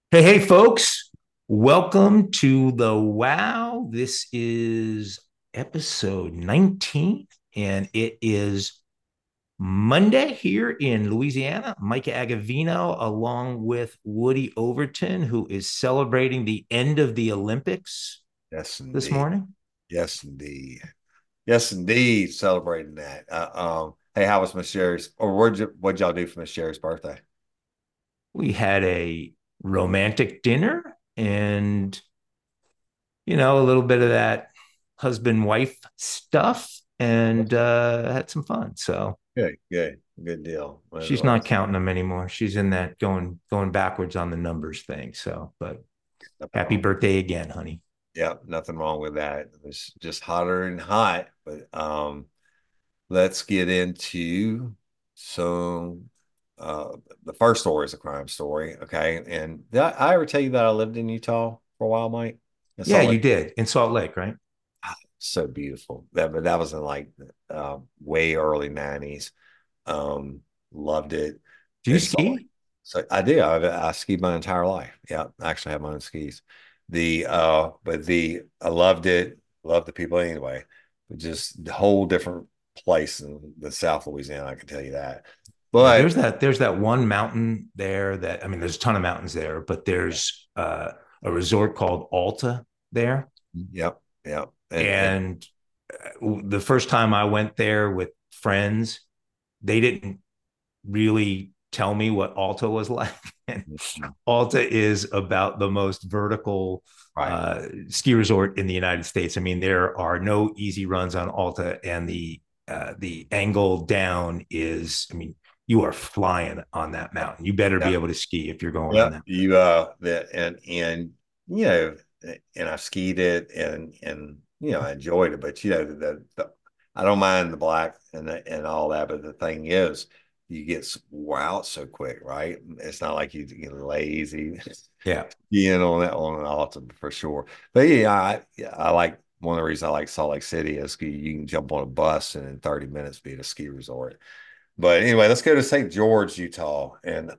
Hey, folks. Welcome to the Wow. This is episode 19, and it is Monday here in Louisiana. Micah Agavino, along with Woody Overton, who is celebrating the end of the Olympics Yes, this indeed. morning. Yes, indeed. Yes, indeed. Celebrating that. Hey, how was Miss Sherry's? Or what'd y'all do for Miss Sherry's birthday? We had a romantic dinner and, a little bit of that husband wife stuff and had some fun. So, Good deal. she's not counting them anymore. She's in that going backwards on the numbers thing. So, but Nothing happy wrong. birthday again, honey. Yeah, nothing wrong with that. It's just hotter and hot. But let's get into some. Uh, the first story is a crime story. Okay, and did I ever tell you that I lived in Utah for a while, Mike? In Yeah, Salt Lake. you did in Salt Lake, right? So beautiful. But that was in like way early 90s. Um, Loved it. Do you And so, ski? so I did. I skied my entire life. Yeah, I actually have my own skis. I loved it. Loved the people anyway. But just the whole different place in the South Louisiana, I can tell you that. Yeah, But there's that one mountain there that I mean, there's a ton of mountains there, but there's a resort called Alta there, yep, yep. And and the first time I went there with friends, they didn't really tell me what Alta was like. And Alta is about the most vertical right. ski resort in the United States. I mean, there are no easy runs on Alta, and the angle down is, I mean, you are flying on that mountain. You better be Yeah. able to ski if you're going on Yeah, that. you that and you know and I skied it and I enjoyed it, but the I don't mind the black and all that, but the thing is you get wore out so quick, right? It's not like you get lazy Yeah. skiing on that on an autumn for sure. But I like one of the reasons I like Salt Lake City is you can jump on a bus and in 30 minutes be at a ski resort. But anyway, let's go to St. George, Utah, and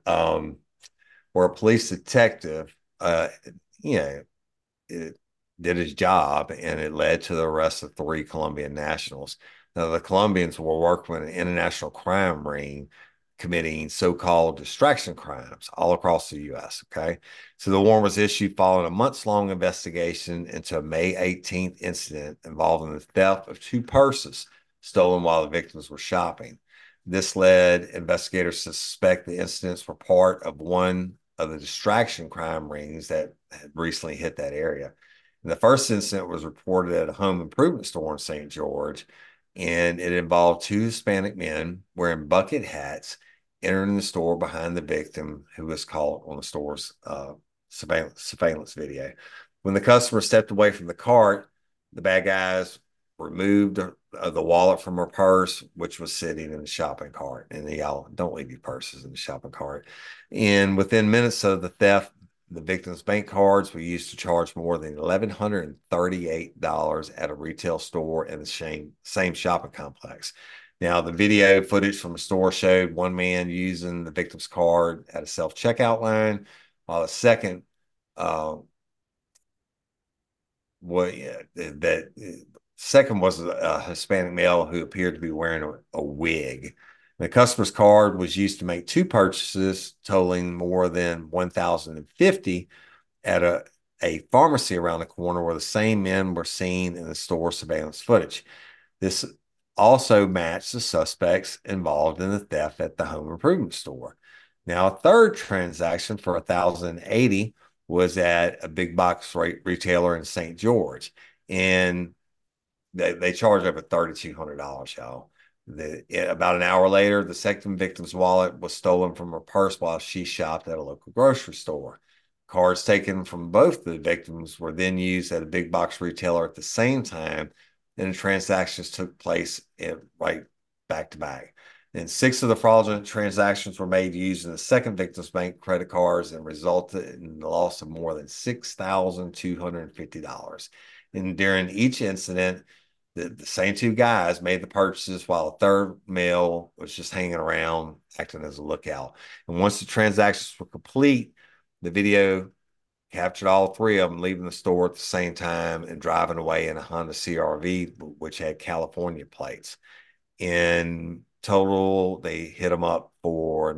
where a police detective, you know, it did his job and it led to the arrest of three Colombian nationals. Now, the Colombians were working with an international crime ring committing so-called distraction crimes all across the U.S. Okay. So the warrant was issued following a months-long investigation into a May 18th incident involving the theft of two purses stolen while the victims were shopping. This led investigators to suspect the incidents were part of one of the distraction crime rings that had recently hit that area. And the first incident was reported at a home improvement store in St. George, and it involved two Hispanic men wearing bucket hats entering the store behind the victim, who was caught on the store's surveillance video. When the customer stepped away from the cart, the bad guys removed the wallet from her purse, which was sitting in the shopping cart. And y'all don't leave your purses in the shopping cart. And within minutes of the theft, the victim's bank cards were used to charge more than $1,138 at a retail store in the same shopping complex. Now, the video footage from the store showed one man using the victim's card at a self-checkout line, while the second uh, what yeah, that second was a Hispanic male who appeared to be wearing a wig. The customer's card was used to make two purchases totaling more than 1,050 at a pharmacy around the corner where the same men were seen in the store surveillance footage. This also matched the suspects involved in the theft at the home improvement store. Now, a third transaction for 1,080 was at a big box retailer in St. George, and they charged over $3,200, y'all. About an hour later, the second victim's wallet was stolen from her purse while she shopped at a local grocery store. Cards taken from both the victims were then used at a big box retailer at the same time, and the transactions took place right back to back. And six of the fraudulent transactions were made using the second victim's bank credit cards and resulted in the loss of more than $6,250. And during each incident, the same two guys made the purchases while a third male was just hanging around acting as a lookout. And once the transactions were complete, the video captured all three of them leaving the store at the same time and driving away in a Honda CRV, which had California plates. In total, they hit them up for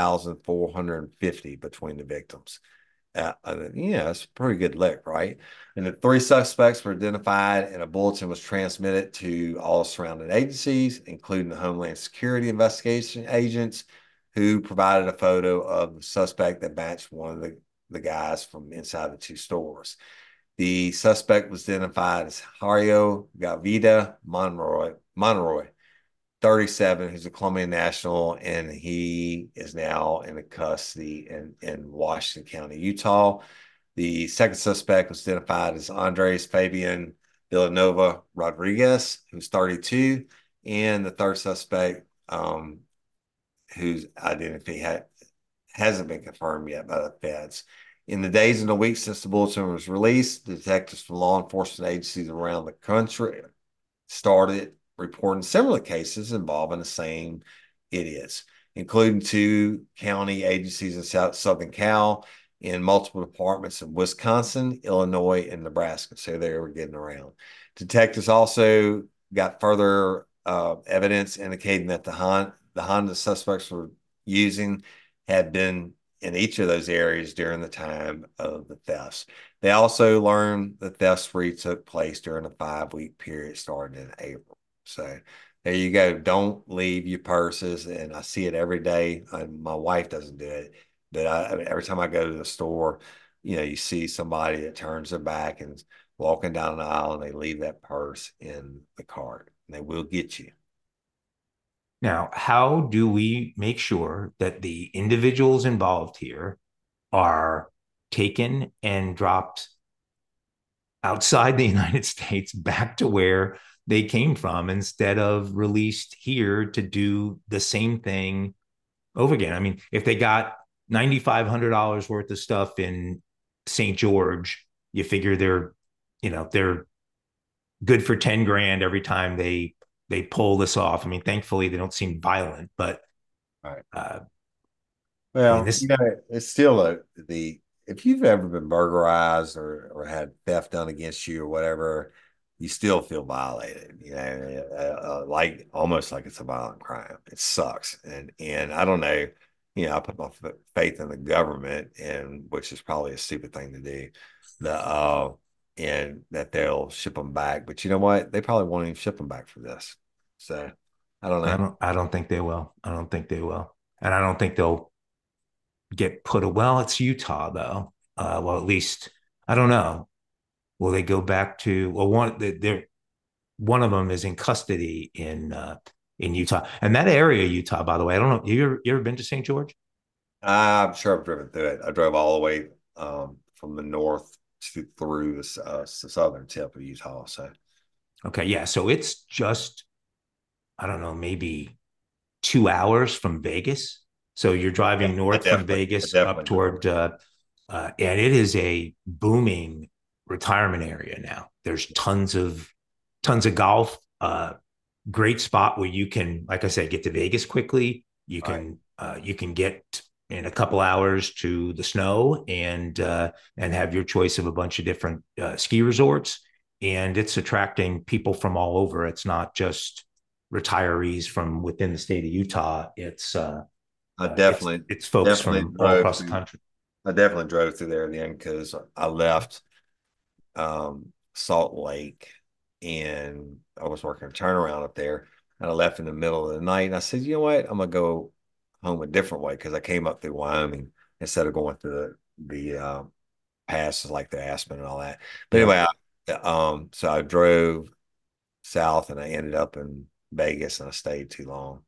9,450 between the victims. Yeah, it's a pretty good lick, right? And the three suspects were identified, and a bulletin was transmitted to all surrounding agencies, including the Homeland Security investigation agents, who provided a photo of the suspect that matched one of the guys from inside the two stores. The suspect was identified as Hario Gavita Monroy, 37, who's a Colombian national, and he is now in custody in Washington County, Utah. The second suspect was identified as Andres Fabian Villanova Rodriguez, who's 32, and the third suspect, whose identity hasn't been confirmed yet by the feds. In the days and the weeks since the bulletin was released, detectives from law enforcement agencies around the country started reporting similar cases involving the same idiots, including two county agencies in Southern Cal, in multiple departments in Wisconsin, Illinois, and Nebraska. So they were getting around. Detectives also got further evidence indicating that the Honda suspects were using had been in each of those areas during the time of the thefts. They also learned the theft spree took place during a 5-week period starting in April. So there you go. Don't leave your purses. And I see it every day. My wife doesn't do it, but every time I go to the store, you see somebody that turns their back and is walking down the aisle and they leave that purse in the cart and they will get you. Now, how do we make sure that the individuals involved here are taken and dropped outside the United States back to where they came from instead of released here to do the same thing over again? I mean, if they got $9,500 worth of stuff in St. George, you figure they're good for 10 grand every time they pull this off. I mean, thankfully they don't seem violent, but Right. uh, I mean Well, this. it's still if you've ever been burglarized or had theft done against you or whatever, you still feel violated, like almost like it's a violent crime. It sucks. And I don't know, I put my faith in the government, and which is probably a stupid thing to do, and that they'll ship them back. But you know what? They probably won't even ship them back for this. So I don't know. I don't think they will. I don't think they will. And I don't think they'll get well, it's Utah though. Well, at least I don't know. Will they go back to one of them is in custody in Utah. And that area of Utah, by the way, I don't know. You ever been to St. George? I'm sure I've driven through it. I drove all the way from the north through the southern tip of Utah. So Okay, yeah. So it's just, I don't know, maybe 2 hours from Vegas. So you're yeah, driving north from I Vegas up definitely know. toward, and it is a booming retirement area now. There's tons of golf. Great spot where you can, like I said, get to Vegas quickly. All right. You can get in a couple hours to the snow and have your choice of a bunch of different ski resorts. And it's attracting people from all over. It's not just retirees from within the state of Utah. I definitely It's folks definitely from all drove across the through. country. I definitely drove through there then because I left Salt Lake and I was working a turnaround up there and I left in the middle of the night and I said, you know what? I'm gonna go home a different way because I came up through Wyoming instead of going through the passes like the Aspen and all that. But Yeah. anyway, so I drove south and I ended up in Vegas and I stayed too long.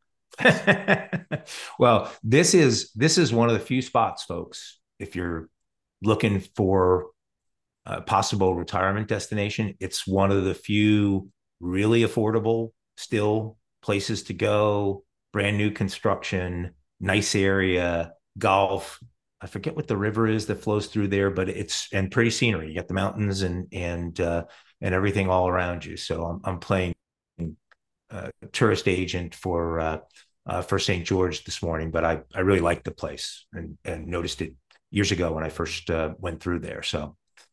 Well, this is one of the few spots, folks. If you're looking for a possible retirement destination, it's one of the few really affordable still places to go. Brand new construction, nice area, golf. I forget what the river is that flows through there, but it's and pretty scenery. You got the mountains and everything all around you. So I'm playing tourist agent for St. George this morning, but I really liked the place and noticed it years ago when I first went through there. So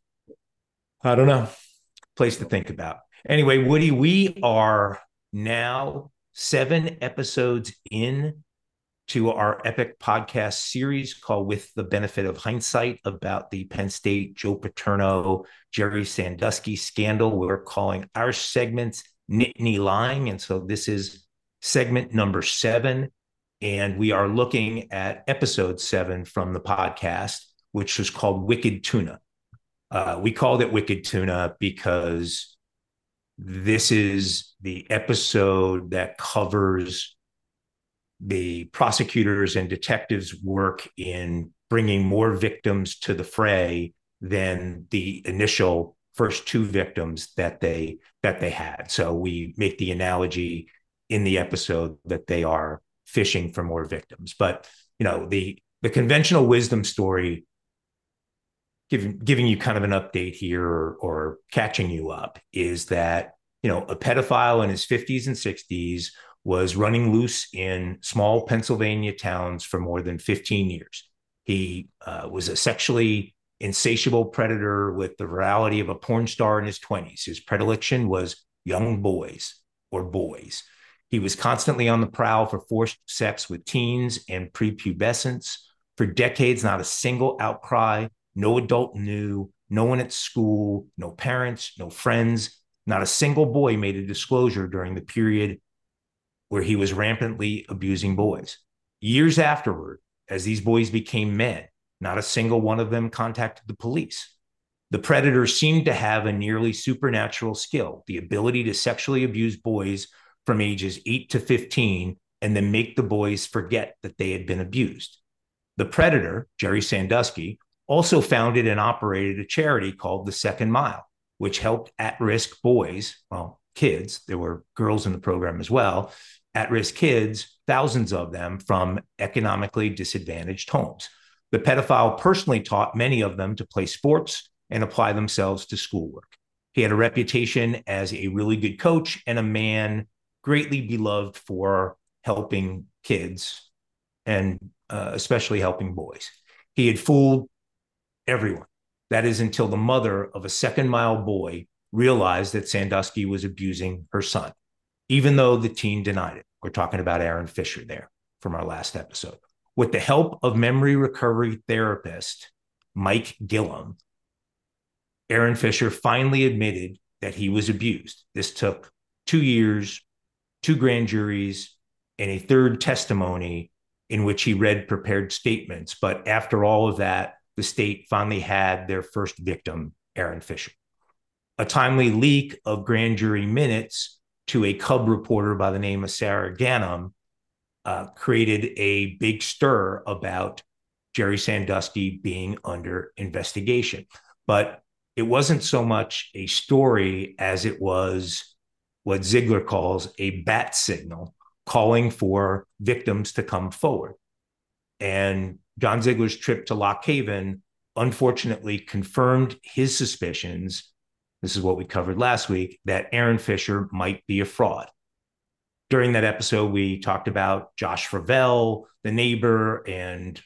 I don't know. Place to think about. Anyway, Woody, we are now 7 episodes in to our epic podcast series called With the Benefit of Hindsight about the Penn State Joe Paterno, Jerry Sandusky scandal. We're calling our segments Nittany Lying. And so this is segment number 7. And we are looking at episode 7 from the podcast, which was called Wicked Tuna. We called it Wicked Tuna because this is the episode that covers the prosecutors and detectives' work in bringing more victims to the fray than the initial first 2 victims that they had. So we make the analogy in the episode that they are fishing for more victims. But the conventional wisdom story, giving you kind of an update here or catching you up, is that a pedophile in his 50s and 60s was running loose in small Pennsylvania towns for more than 15 years. He was a sexually insatiable predator with the virality of a porn star in his 20s. His predilection was young boys or boys. He was constantly on the prowl for forced sex with teens and prepubescents. For decades, not a single outcry, no adult knew, no one at school, no parents, no friends, not a single boy made a disclosure during the period where he was rampantly abusing boys. Years afterward, as these boys became men, not a single one of them contacted the police. The predator seemed to have a nearly supernatural skill, the ability to sexually abuse boys from ages 8 to 15 and then make the boys forget that they had been abused. The predator, Jerry Sandusky, also founded and operated a charity called The Second Mile, which helped at-risk boys, well, kids, there were girls in the program as well, at-risk kids, thousands of them, from economically disadvantaged homes. The pedophile personally taught many of them to play sports and apply themselves to schoolwork. He had a reputation as a really good coach and a man greatly beloved for helping kids and especially helping boys. He had fooled everyone. That is until the mother of a Second Mile boy realized that Sandusky was abusing her son, even though the teen denied it. We're talking about Aaron Fisher there from our last episode. With the help of memory recovery therapist Mike Gillum, Aaron Fisher finally admitted that he was abused. This took 2 years, 2 grand juries, and a 3rd testimony in which he read prepared statements. But after all of that, the state finally had their first victim, Aaron Fisher. A timely leak of grand jury minutes to a Cub reporter by the name of Sarah Ganim created a big stir about Jerry Sandusky being under investigation. But it wasn't so much a story as it was what Ziegler calls a bat signal, calling for victims to come forward. And John Ziegler's trip to Lock Haven unfortunately confirmed his suspicions. This is what we covered last week, that Aaron Fisher might be a fraud. During that episode, we talked about Josh Fravel, the neighbor, and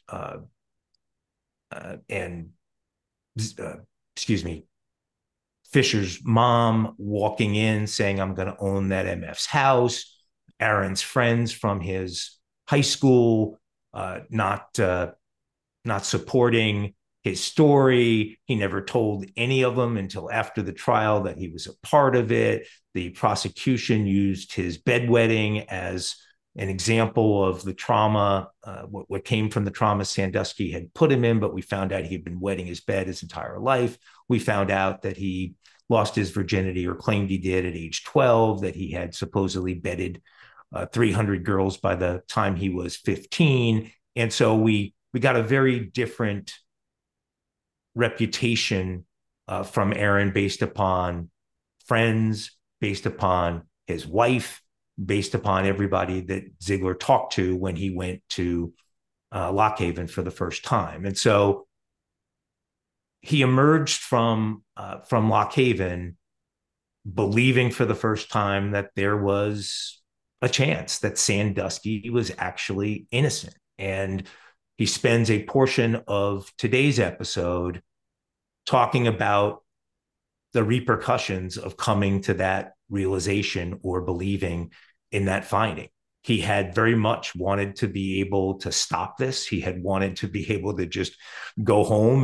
Fisher's mom walking in saying, "I'm going to own that MF's house." Aaron's friends from his high school not supporting his story. He never told any of them until after the trial that he was a part of it. The prosecution used his bedwetting as an example of the trauma, what came from the trauma Sandusky had put him in, but we found out he'd been wetting his bed his entire life. We found out that he lost his virginity, or claimed he did, at age 12, that he had supposedly bedded 300 girls by the time he was 15. And so we got a very different reputation from Aaron based upon friends, based upon his wife, based upon everybody that Ziegler talked to when he went to Lock Haven for the first time. And so he emerged from Lock Haven believing for the first time that there was a chance that Sandusky was actually innocent. And he spends a portion of today's episode talking about the repercussions of coming to that realization or believing in that finding. He had very much wanted to be able to stop this. He had wanted to be able to just go home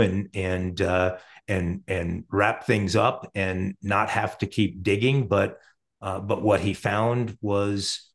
and wrap things up and not have to keep digging. But what he found was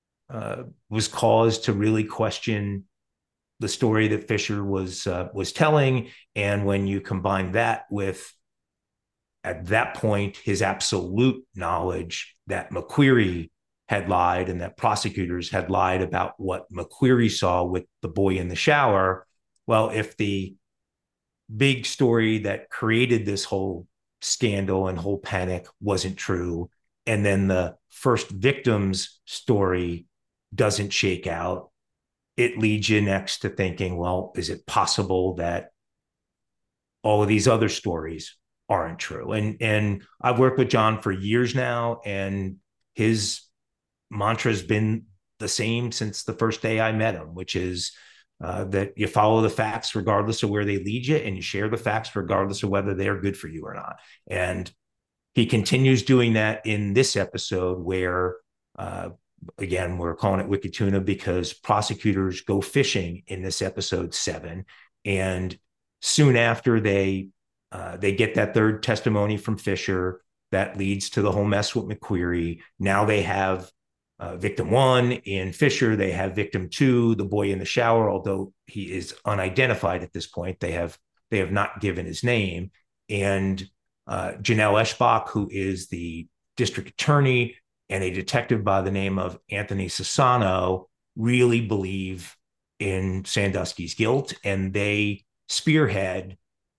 cause to really question the story that Fisher was telling. And when you combine that with, at that point, his absolute knowledge that McQueary had lied and that prosecutors had lied about what McQueary saw with the boy in the shower. Well, if the big story that created this whole scandal and whole panic wasn't true, and then the first victim's story doesn't shake out, it leads you next to thinking, well, is it possible that all of these other stories aren't true? And I've worked with John for years now, and his mantra has been the same since the first day I met him, which is that you follow the facts regardless of where they lead you, and you share the facts regardless of whether they are good for you or not. And he continues doing that in this episode where, again, we're calling it Wicked Tuna because prosecutors go fishing in this episode 7. And soon after they get that third testimony from Fisher that leads to the whole mess with McQueary. Now they have victim 1 in Fisher. They have victim 2, the boy in the shower, although he is unidentified at this point. They have not given his name. And Janelle Eschbach, who is the district attorney, and a detective by the name of Anthony Sassano really believe in Sandusky's guilt, and they spearhead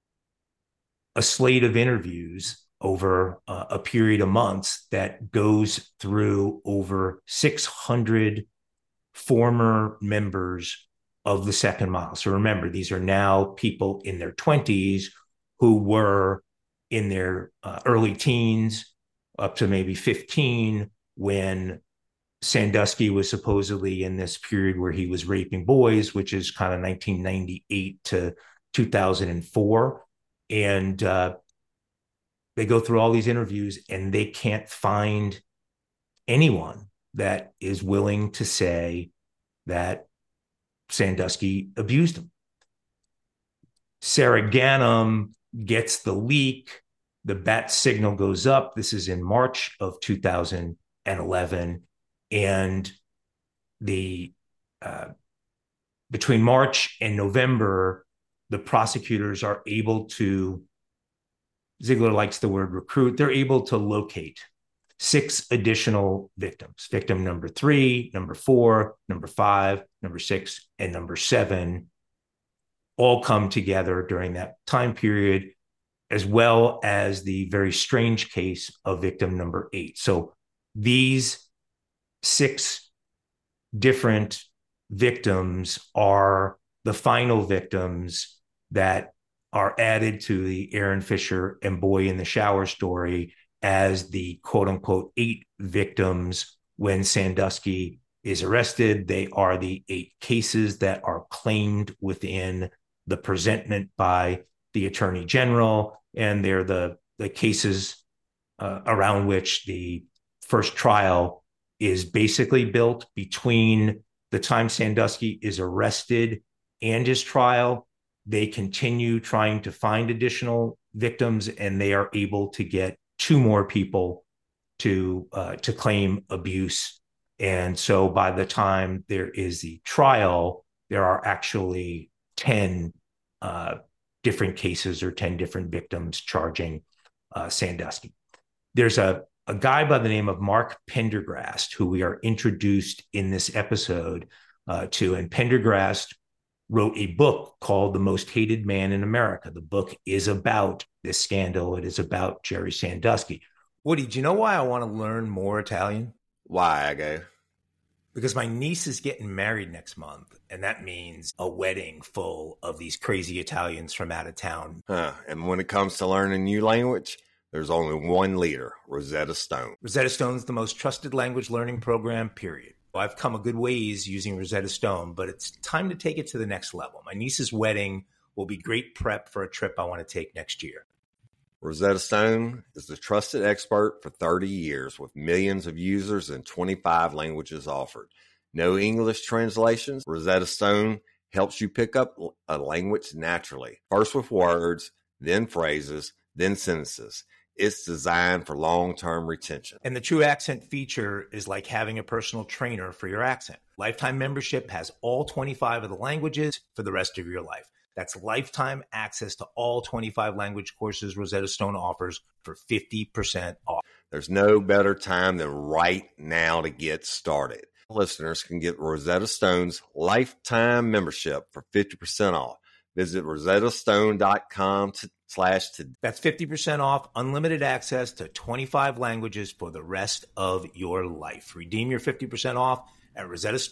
a slate of interviews over a period of months that goes through over 600 former members of the Second Mile. So remember, these are now people in their 20s who were in their early teens up to maybe 15 when Sandusky was supposedly in this period where he was raping boys, which is kind of 1998 to 2004. And they go through all these interviews and they can't find anyone that is willing to say that Sandusky abused him. Sarah Ganim gets the leak. The bat signal goes up. This is in March of 2011. And between March and November, the prosecutors are able to, Ziegler likes the word recruit, they're able to locate 6 additional victims. Victim number 3, number 4, number 5, number 6, and number 7 all come together during that time period, as well as the very strange case of victim number 8. So these 6 different victims are the final victims that are added to the Aaron Fisher and boy in the shower story as the quote unquote 8 victims when Sandusky is arrested. They are the 8 cases that are claimed within the presentment by the Attorney General, and they're the cases around which the first trial is basically built. Between the time Sandusky is arrested and his trial, they continue trying to find additional victims, and they are able to get 2 more people to claim abuse. And so by the time there is the trial, there are actually 10 different cases or 10 different victims charging Sandusky. There's a guy by the name of Mark Pendergrast, who we are introduced in this episode to. And Pendergrast wrote a book called The Most Hated Man in America. The book is about this scandal. It is about Jerry Sandusky. Woody, do you know why I want to learn more Italian? Why, Age? Because my niece is getting married next month, and that means a wedding full of these crazy Italians from out of town. And when it comes to learning a new language, there's only one leader, Rosetta Stone. Rosetta Stone's the most trusted language learning program, period. I've come a good ways using Rosetta Stone, but it's time to take it to the next level. My niece's wedding will be great prep for a trip I want to take next year. Rosetta Stone is the trusted expert for 30 years with millions of users and 25 languages offered. No English translations. Rosetta Stone helps you pick up a language naturally, first with words, then phrases, then sentences. It's designed for long-term retention. And the True Accent feature is like having a personal trainer for your accent. Lifetime membership has all 25 of the languages for the rest of your life. That's lifetime access to all 25 language courses Rosetta Stone offers for 50% off. There's no better time than right now to get started. Listeners can get Rosetta Stone's lifetime membership for 50% off. Visit rosettastone.com That's 50% off, unlimited access to 25 languages for the rest of your life. Redeem your 50% off at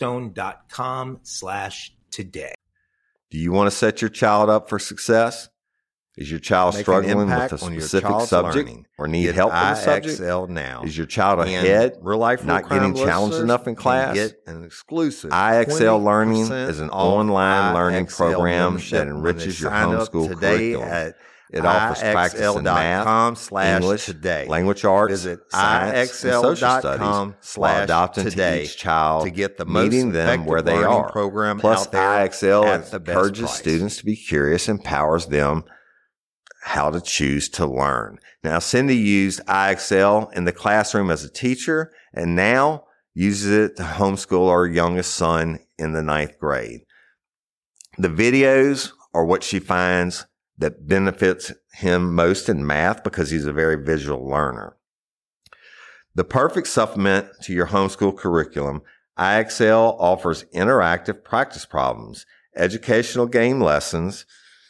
rosettastone.com/today. Do you want to set your child up for success? Is your child struggling with a specific subject or need help with a subject? Now. Is your child ahead, real life, not getting challenged enough in class? Get an exclusive IXL Learning is an online learning program that enriches your homeschool curriculum. It offers practice in math, English, language arts, Visit science, and social studies while adopting to each child, to get the most meeting them where they are. Program Plus, out there IXL at the best encourages price. students to be curious and empowers them how to choose to learn. Now, Cindy used IXL in the classroom as a teacher and now uses it to homeschool our youngest son in the 9th grade. The videos are what she finds that benefits him most in math because he's a very visual learner. The perfect supplement to your homeschool curriculum, IXL offers interactive practice problems, educational game lessons,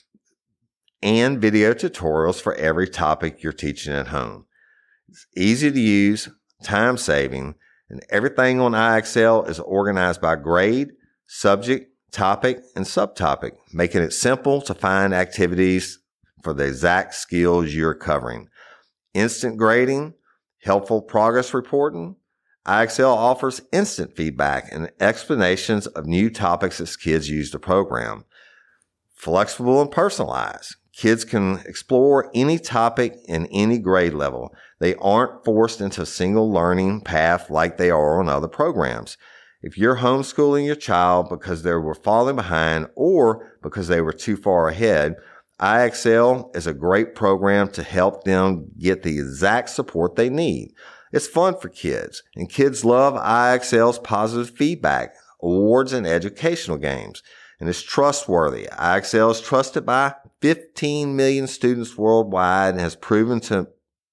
and video tutorials for every topic you're teaching at home. It's easy to use, time-saving, and everything on IXL is organized by grade, subject, topic, and subtopic, making it simple to find activities for the exact skills you're covering. Instant grading, helpful progress reporting. IXL offers instant feedback and explanations of new topics as kids use the program. Flexible and personalized. Kids can explore any topic in any grade level. They aren't forced into a single learning path like they are on other programs. If you're homeschooling your child because they were falling behind or because they were too far ahead, IXL is a great program to help them get the exact support they need. It's fun for kids, and kids love IXL's positive feedback, awards, and educational games. And it's trustworthy. IXL is trusted by 15 million students worldwide and has proven to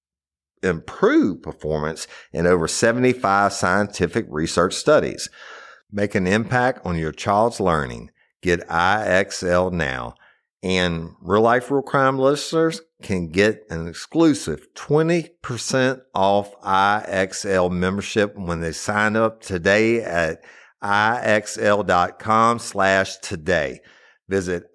improve performance in over 75 scientific research studies. Make an impact on your child's learning. Get IXL now. And Real Life Real Crime listeners can get an exclusive 20% off IXL membership when they sign up today at IXL.com/today. Visit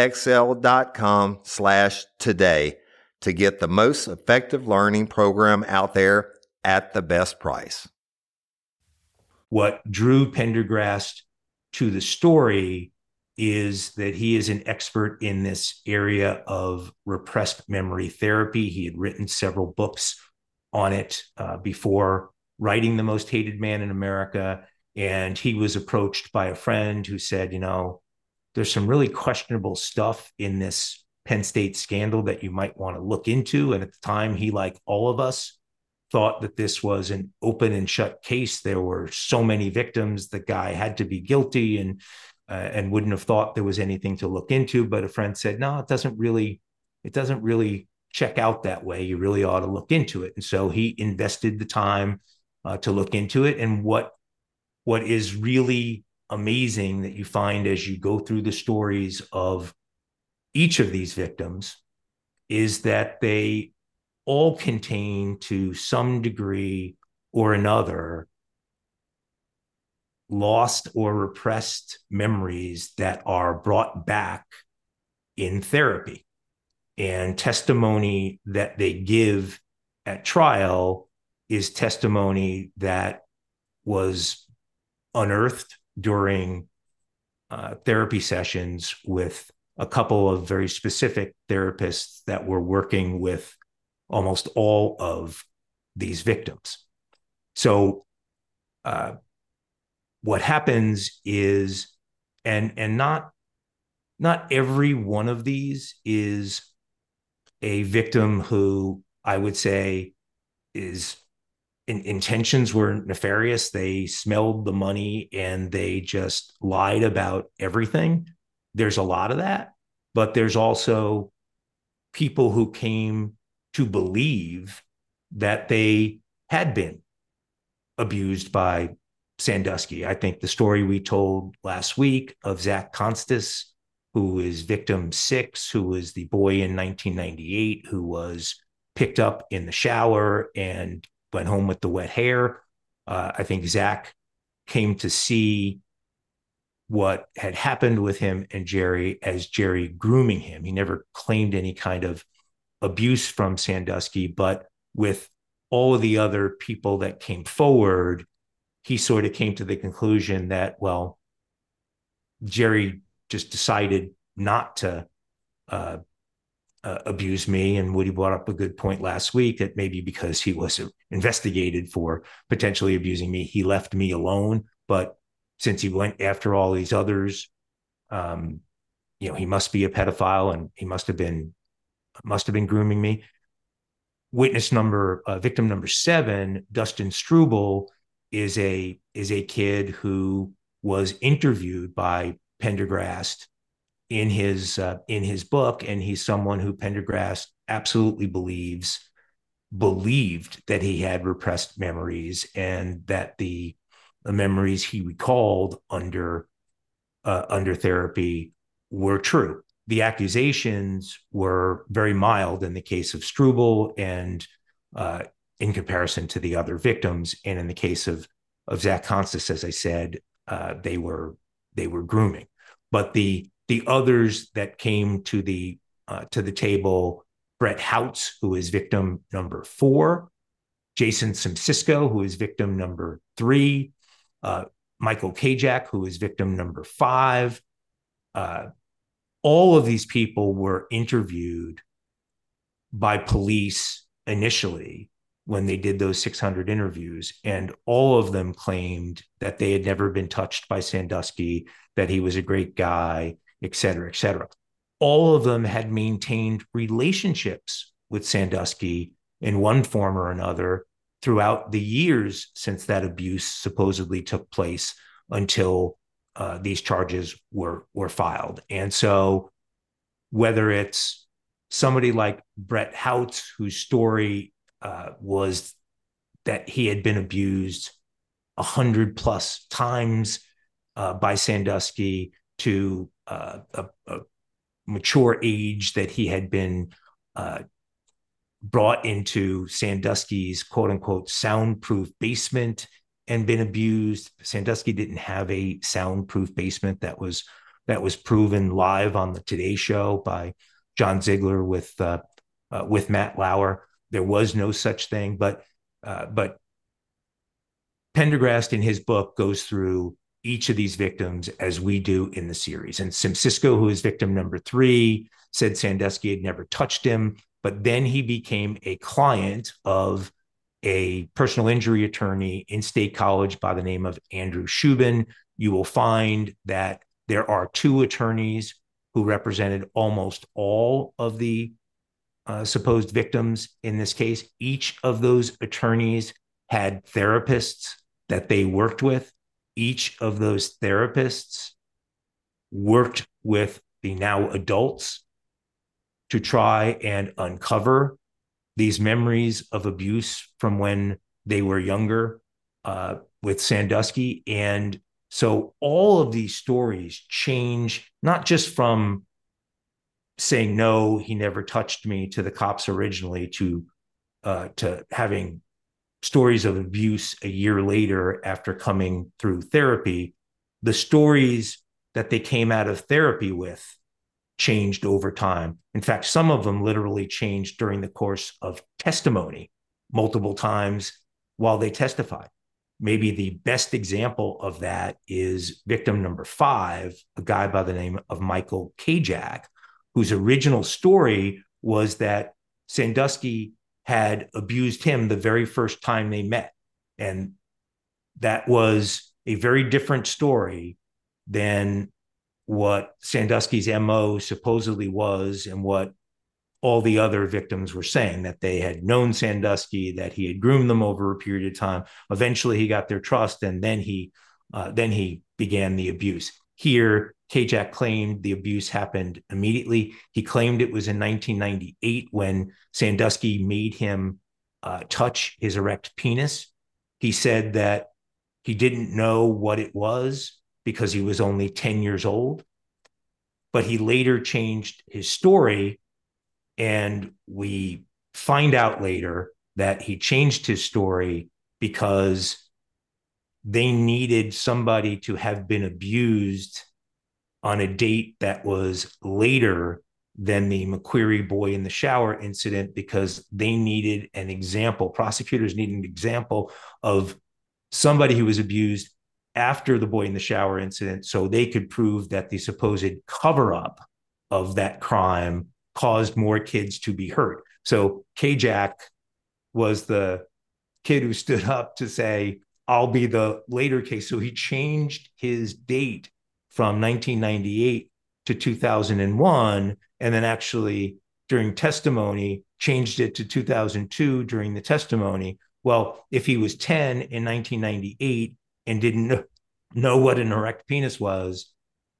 IXL.com/today to get the most effective learning program out there at the best price. What drew Pendergrast to the story is that he is an expert in this area of repressed memory therapy. He had written several books on it before writing The Most Hated Man in America. And he was approached by a friend who said, there's some really questionable stuff in this Penn State scandal that you might want to look into. And at the time, he, like all of us, thought that this was an open and shut case. There were so many victims. The guy had to be guilty and wouldn't have thought there was anything to look into. But a friend said, no, it doesn't really check out that way. You really ought to look into it. And so he invested the time to look into it. And what is really amazing that you find as you go through the stories of each of these victims is that they all contain, to some degree or another, lost or repressed memories that are brought back in therapy. And testimony that they give at trial is testimony that was unearthed during therapy sessions with a couple of very specific therapists that were working with almost all of these victims. So what happens is, and not every one of these is a victim who I would say is intentions were nefarious. They smelled the money and they just lied about everything. There's a lot of that, but there's also people who came to believe that they had been abused by Sandusky. I think the story we told last week of Zach Constas, who is victim 6, who was the boy in 1998 who was picked up in the shower and went home with the wet hair. I think Zach came to see what had happened with him and Jerry as Jerry grooming him. He never claimed any kind of abuse from Sandusky, but with all of the other people that came forward, he sort of came to the conclusion that, well, Jerry just decided not to abuse me. And Woody brought up a good point last week that maybe because he was investigated for potentially abusing me, he left me alone. But since he went after all these others, he must be a pedophile and he must have been grooming me. Victim number 7, Dustin Struble, is a kid who was interviewed by Pendergrast in his book, and he's someone who Pendergrast absolutely believed that he had repressed memories and that the memories he recalled under therapy were true. The accusations were very mild in the case of Struble and in comparison to the other victims. And in the case of Zach Constas, as I said, they were grooming. But the others that came to the table, Brett Houts, who is victim number 4, Jason Simcisco, who is victim number 3, Michael Kajak, who is victim number 5. All of these people were interviewed by police initially when they did those 600 interviews, and all of them claimed that they had never been touched by Sandusky, that he was a great guy, et cetera, et cetera. All of them had maintained relationships with Sandusky in one form or another throughout the years since that abuse supposedly took place until these charges were filed. And so whether it's somebody like Brett Houts, whose story was that he had been abused 100+ times by Sandusky, to a mature age that he had been brought into Sandusky's quote unquote soundproof basement and been abused. Sandusky didn't have a soundproof basement. That was proven live on the Today Show by John Ziegler with Matt Lauer. There was no such thing, but Pendergrast in his book goes through each of these victims as we do in the series. And Simcisco, who is victim number 3, said Sandusky had never touched him, but then he became a client of a personal injury attorney in State College by the name of Andrew Shubin. You will find that there are 2 attorneys who represented almost all of the supposed victims in this case. Each of those attorneys had therapists that they worked with. Each of those therapists worked with the now adults to try and uncover these memories of abuse from when they were younger with Sandusky. And so all of these stories change, not just from saying, no, he never touched me to the cops originally, to having stories of abuse a year later after coming through therapy. The stories that they came out of therapy with changed over time. In fact, some of them literally changed during the course of testimony multiple times while they testified. maybe the best example of that is victim number 5, a guy by the name of Michael Kajak, whose original story was that Sandusky had abused him the very first time they met. And that was a very different story than what Sandusky's MO supposedly was and what all the other victims were saying, that they had known Sandusky, that he had groomed them over a period of time. Eventually, he got their trust, and then he began the abuse. Here, Kajak claimed the abuse happened immediately. He claimed it was in 1998 when Sandusky made him touch his erect penis. He said that he didn't know what it was because he was only 10 years old, but he later changed his story. And we find out later that he changed his story because they needed somebody to have been abused on a date that was later than the McQueary boy in the shower incident, because they needed an example. Prosecutors needed an example of somebody who was abused after the boy in the shower incident so they could prove that the supposed cover-up of that crime caused more kids to be hurt. So Kajak was the kid who stood up to say, I'll be the later case. So he changed his date from 1998 to 2001, and then actually during testimony changed it to 2002 during the testimony. Well, if he was 10 in 1998 and didn't know what an erect penis was,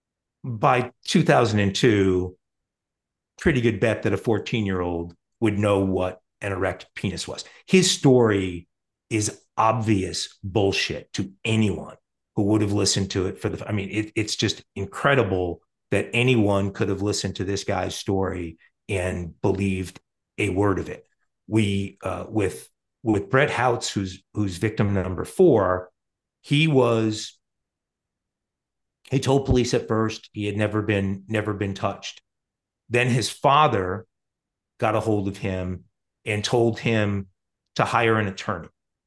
by 2002, pretty good bet that a 14-year-old would know what an erect penis was. His story is obvious bullshit to anyone who would have listened to it it's just incredible that anyone could have listened to this guy's story and believed a word of it. We, with Brett Houts, who's victim number 4, he told police at first he had never been touched. Then his father got a hold of him and told him to hire an attorney.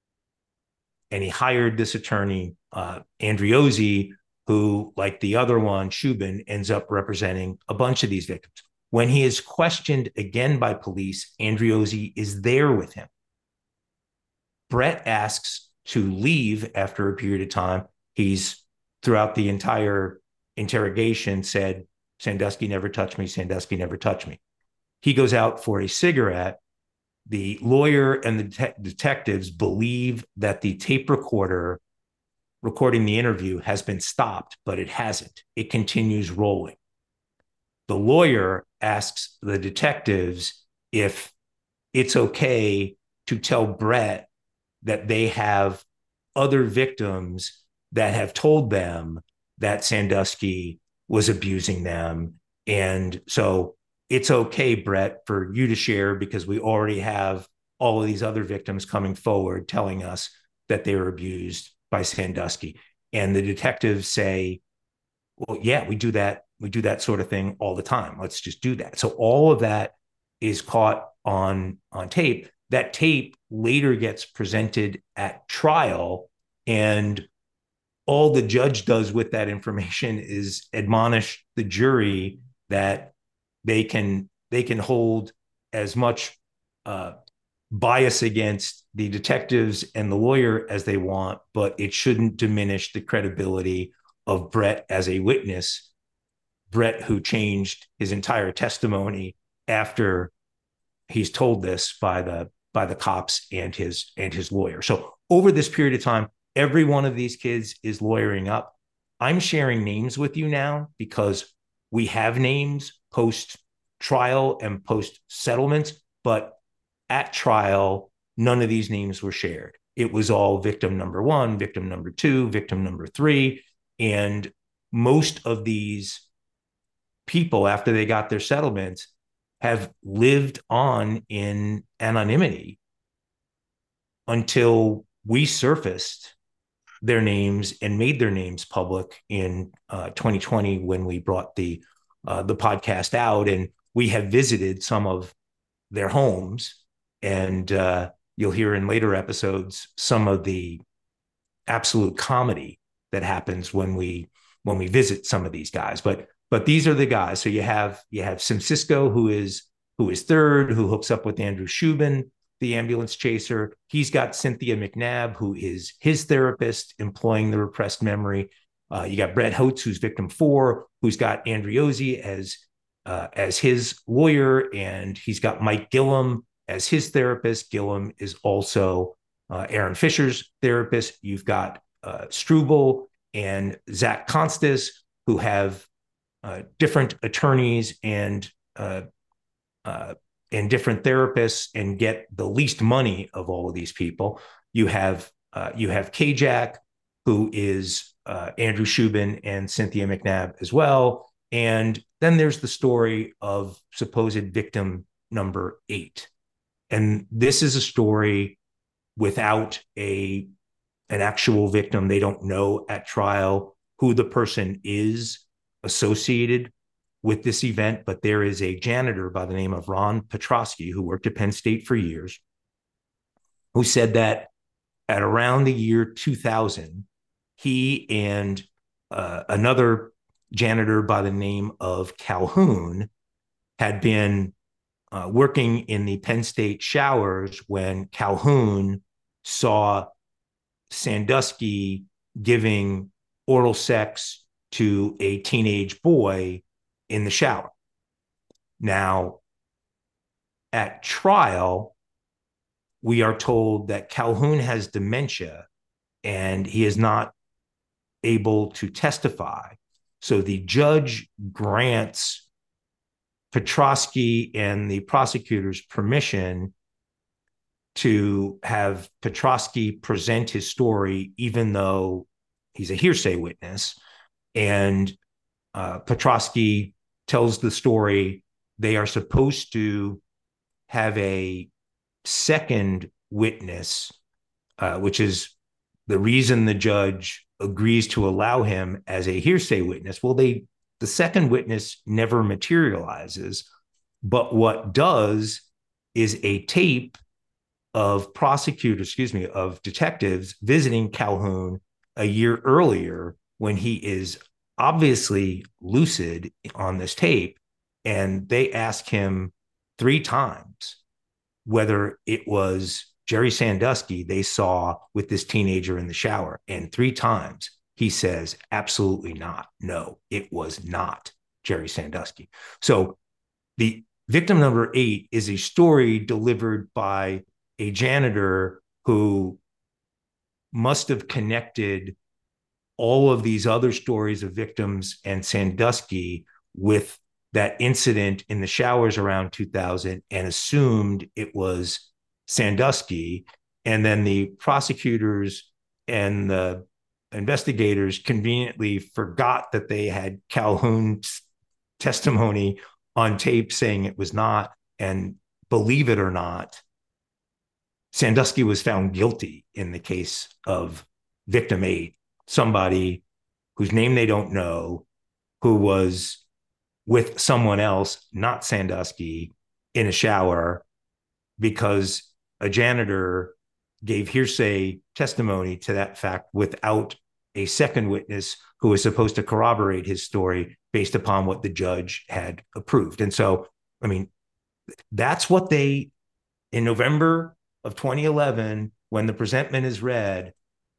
And he hired this attorney, Andriozzi, who, like the other one, Shubin, ends up representing a bunch of these victims. When he is questioned again by police, Andriozzi is there with him. Brett asks to leave after a period of time. He's, throughout the entire interrogation, said, Sandusky never touched me. Sandusky never touched me. He goes out for a cigarette. The lawyer and the detectives believe that the tape recorder recording the interview has been stopped, but it hasn't. It continues rolling. The lawyer asks the detectives if it's okay to tell Brett that they have other victims that have told them that Sandusky was abusing them. And so it's okay, Brett, for you to share because we already have all of these other victims coming forward telling us that they were abused by Sandusky. And the detectives say, well, yeah, we do that. We do that sort of thing all the time. Let's just do that. So all of that is caught on tape. That tape later gets presented at trial, and all the judge does with that information is admonish the jury that they can hold as much bias against the detectives and the lawyer as they want, but it shouldn't diminish the credibility of Brett as a witness. Brett, who changed his entire testimony after he's told this by the cops and his lawyer. So over this period of time, every one of these kids is lawyering up. I'm sharing names with you now because we have names post trial and post settlements, but at trial, none of these names were shared. It was all victim number 1, victim number 2, victim number 3. And most of these people, after they got their settlements, have lived on in anonymity until we surfaced their names and made their names public in 2020 when we brought the podcast out, and we have visited some of their homes, and you'll hear in later episodes some of the absolute comedy that happens when we visit some of these guys. But these are the guys. So you have Sim Cisco, who is third, who hooks up with Andrew Shubin, the ambulance chaser. He's got Cynthia McNabb, who is his therapist, employing the repressed memory. You got Brett Holtz, who's victim 4, who's got Andriozzi as his lawyer, and he's got Mike Gillum as his therapist. Gillum is also Aaron Fisher's therapist. You've got Struble and Zach Constas, who have different attorneys and different therapists, and get the least money of all of these people. You have Kajak, who is Andrew Shubin and Cynthia McNabb as well. And then there's the story of supposed victim number 8. And this is a story without an actual victim. They don't know at trial who the person is associated with this event, but there is a janitor by the name of Ron Petrosky, who worked at Penn State for years, who said that at around the year 2000, he and another janitor by the name of Calhoun had been working in the Penn State showers when Calhoun saw Sandusky giving oral sex to a teenage boy in the shower. Now, at trial, we are told that Calhoun has dementia and he is not able to testify. So the judge grants Petrosky and the prosecutors permission to have Petrosky present his story, even though he's a hearsay witness. And Petrosky tells the story. They are supposed to have a second witness, which is the reason the judge agrees to allow him as a hearsay witness. Well, the second witness never materializes, but what does is a tape of of detectives visiting Calhoun a year earlier, when he is obviously lucid on this tape, and they ask him 3 times whether it was Jerry Sandusky they saw with this teenager in the shower. And 3 times he says, absolutely not. No, it was not Jerry Sandusky. So the victim number 8 is a story delivered by a janitor who must have connected all of these other stories of victims and Sandusky with that incident in the showers around 2000 and assumed it was Sandusky. And then the prosecutors and the investigators conveniently forgot that they had Calhoun's testimony on tape saying it was not. And believe it or not, Sandusky was found guilty in the case of victim 8, somebody whose name they don't know, who was with someone else, not Sandusky, in a shower, because a janitor gave hearsay testimony to that fact without a second witness who was supposed to corroborate his story based upon what the judge had approved. And so, I mean, that's what they, in November of 2011, when the presentment is read,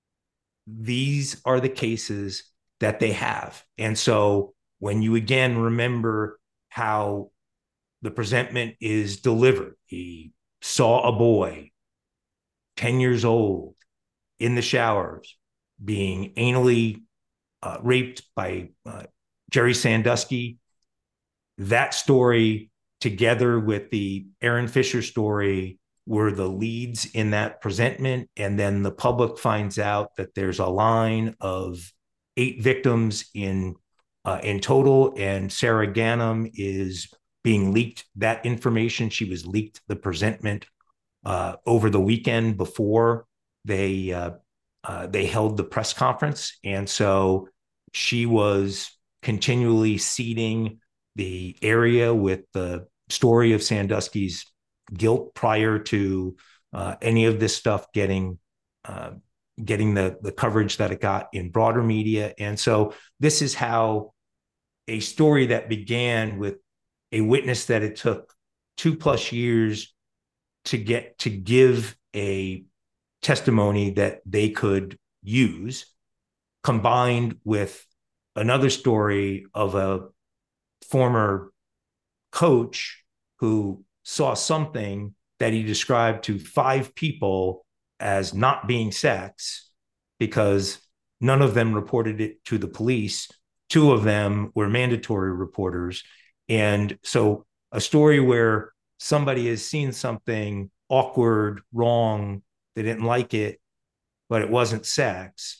these are the cases that they have. And so when you again remember how the presentment is delivered, he saw a boy 10 years old in the showers being anally raped by Jerry Sandusky. That story, together with the Aaron Fisher story, were the leads in that presentment. And then the public finds out that there's a line of 8 victims in total, and Sarah Ganem is being leaked that information. She was leaked the presentment over the weekend before they held the press conference. And so she was continually seeding the area with the story of Sandusky's guilt prior to any of this stuff getting getting the coverage that it got in broader media. And so this is how a story that began with a witness that it took 2+ years to give a testimony that they could use, combined with another story of a former coach who saw something that he described to 5 people as not being sex because none of them reported it to the police. 2 of them were mandatory reporters. And so a story where somebody has seen something awkward, wrong, they didn't like it, but it wasn't sex,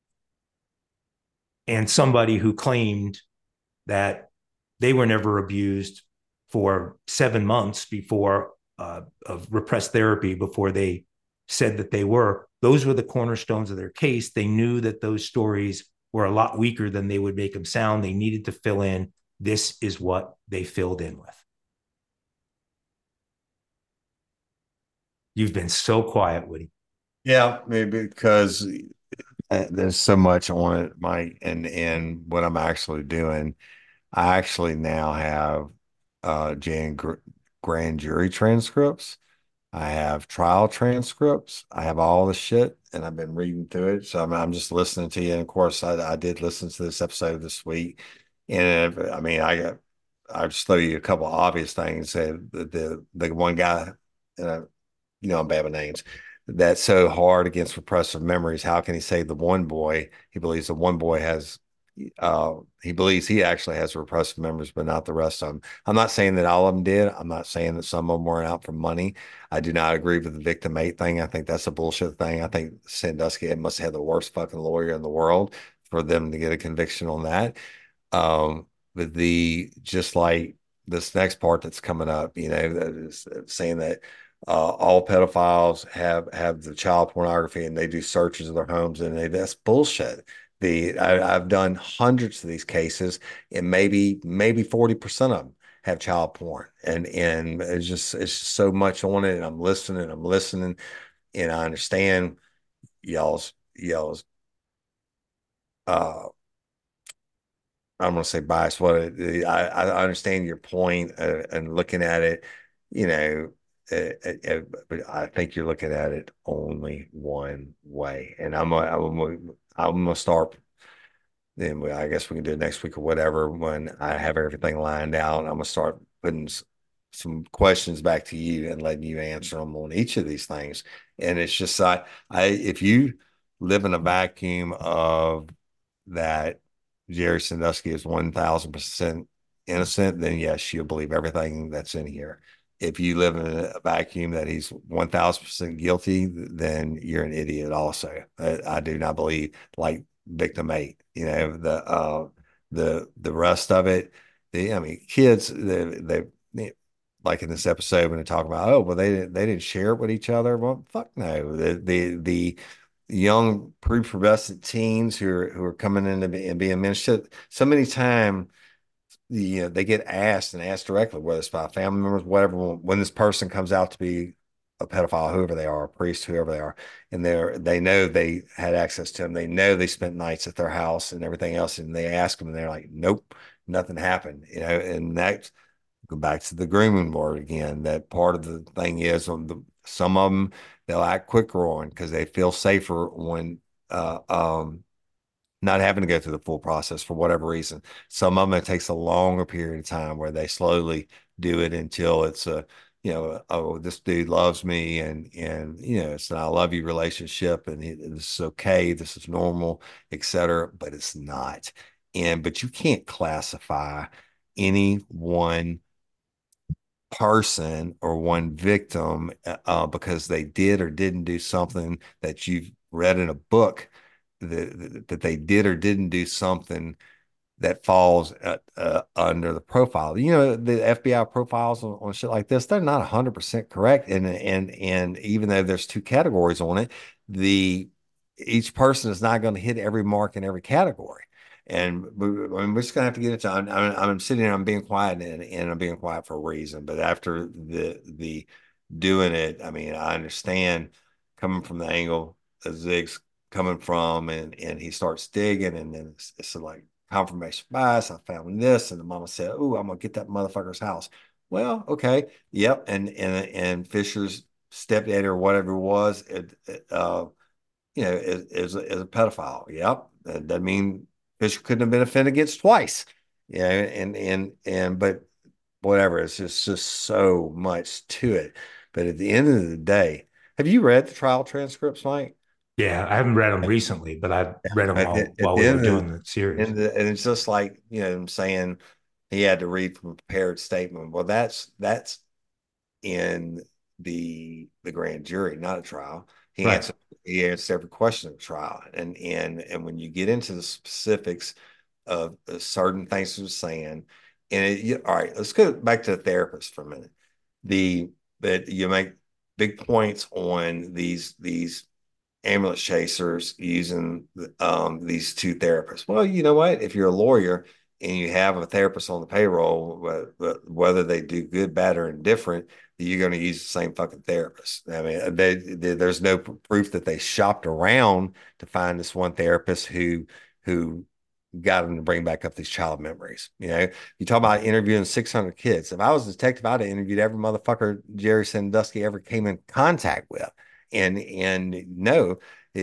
and somebody who claimed that they were never abused for 7 months before of repressed therapy before they said that they were. Those were the cornerstones of their case. They knew that those stories were a lot weaker than they would make them sound. They needed to fill in. This is what they filled in with. You've been so quiet, Woody. Yeah, maybe because there's so much on it, Mike, and what I'm actually doing. I actually now have grand jury transcripts. I have trial transcripts. I have all the shit, and I've been reading through it. So I'm just listening to you. And of course, I did listen to this episode this week, and I mean, I just throw you a couple of obvious things. The one guy, uh, I'm bad with names. That's so hard against repressive memories. How can he say the one boy? He believes the one boy has he believes he actually has repressive memories, but not the rest of them. I'm not saying that all of them did. I'm not saying that some of them weren't out for money. I do not agree with the victim eight thing. I think that's a bullshit thing. I think Sandusky must have the worst fucking lawyer in the world for them to get a conviction on that. But just like this next part that's coming up, that is saying that all pedophiles have the child pornography and they do searches of their homes and that's bullshit. I've done hundreds of these cases, and maybe 40% of them have child porn, and it's just so much on it. And I'm listening, and I understand y'all's uh I'm gonna say bias. I understand your point and looking at it, you know. But I think you're looking at it only one way, and I'm gonna start. Then I guess we can do it next week or whatever when I have everything lined out. I'm gonna start putting some questions back to you and letting you answer them on each of these things. And it's just if you live in a vacuum of that Jerry Sandusky is 1,000% innocent, then yes, you'll believe everything that's in here. If you live in a vacuum that he's 1,000% guilty, then you're an idiot also. I do not believe like victim eight, the rest of it. I mean, kids, they like in this episode when they talk about, oh, well, they didn't share it with each other. Well, fuck no. The young prepubescent teens who are coming in and being mentioned so many times they get asked directly, whether it's by family members, whatever, when this person comes out to be a pedophile, whoever they are, a priest, whoever they are, and they know they had access to them, they know they spent nights at their house and everything else, and they ask them, and they're like, nope, nothing happened, and that go back to the grooming board again. That part of the thing is some of them they'll act quicker on because they feel safer when uh, um, not having to go through the full process for whatever reason. Some of them it takes a longer period of time where they slowly do it until it's oh, this dude loves me and it's an I love you relationship and this is okay, this is normal, etc. But it's not. But you can't classify any one person or one victim because they did or didn't do something that you've read in a book that they did or didn't do something that falls under the profile. The FBI profiles on shit like this, they're not 100% correct. And even though there's two categories on it, each person is not going to hit every mark in every category. And we're just gonna have to get into. I'm sitting here. I'm being quiet, and I'm being quiet for a reason. But after the doing it, I mean, I understand coming from the angle that Zig's coming from, and he starts digging, and then it's like confirmation bias. I found this, and the mama said, "Oh, I'm gonna get that motherfucker's house." Well, okay, yep, and Fisher's stepdad or whatever it was, is a pedophile. Yep, that doesn't mean Fisher couldn't have been offended against twice. Yeah, but whatever. It's just so much to it. But at the end of the day, have you read the trial transcripts, Mike? Yeah, I haven't read them recently, but I've read them At while the we end were of doing the series. and it's just like, I'm saying he had to read from a prepared statement. Well, that's in the grand jury, not a trial. He Right. answered he answered every question of the trial. And when you get into the specifics of certain things he was saying, all right, let's go back to the therapist for a minute. That you make big points on these ambulance chasers using these two therapists. Well, you know what? If you're a lawyer and you have a therapist on the payroll, whether they do good, bad, or indifferent, you're going to use the same fucking therapist. I mean, there's no proof that they shopped around to find this one therapist who got them to bring back up these child memories. You talk about interviewing 600 kids. If I was a detective, I'd have interviewed every motherfucker Jerry Sandusky ever came in contact with. And no,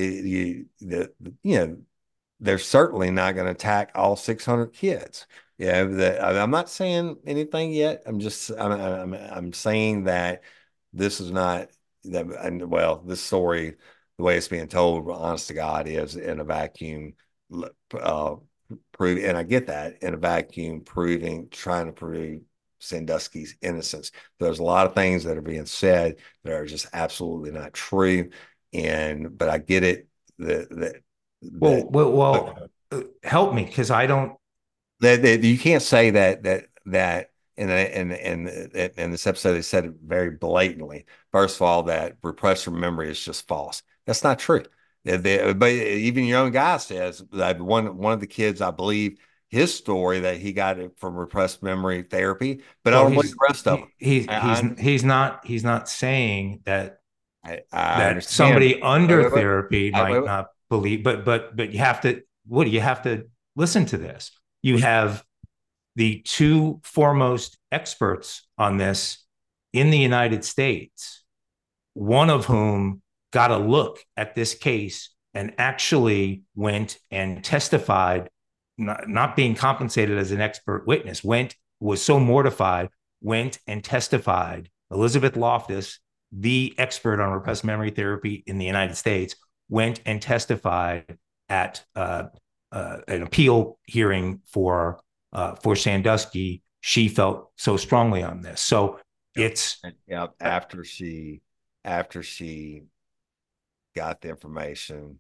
they're certainly not going to attack all 600 kids. Yeah, I'm not saying anything yet. I'm saying that this is not that. And well, this story, the way it's being told, honest to God, is in a vacuum. Uh, and I get that in a vacuum, trying to prove Sandusky's innocence. There's a lot of things that are being said that are just absolutely not true. But I get it Well, that well, well help me because I don't. that you can't say that in this episode they said it very blatantly. First of all, that repressed memory is just false. That's not true. But even your own guy says that one of the kids, I believe his story that he got it from repressed memory therapy, but I Well, don't believe the rest of them. he's not saying that I that understand. somebody under Wait, wait, therapy wait, might wait. not believe, but you have to. What do you have to listen to this? You have the two foremost experts on this in the United States, one of whom got a look at this case and actually went and testified, not being compensated as an expert witness, was so mortified, went and testified. Elizabeth Loftus, the expert on repressed memory therapy in the United States, went and testified at an appeal hearing for Sandusky. She felt so strongly on this. So it's Yeah, after she got the information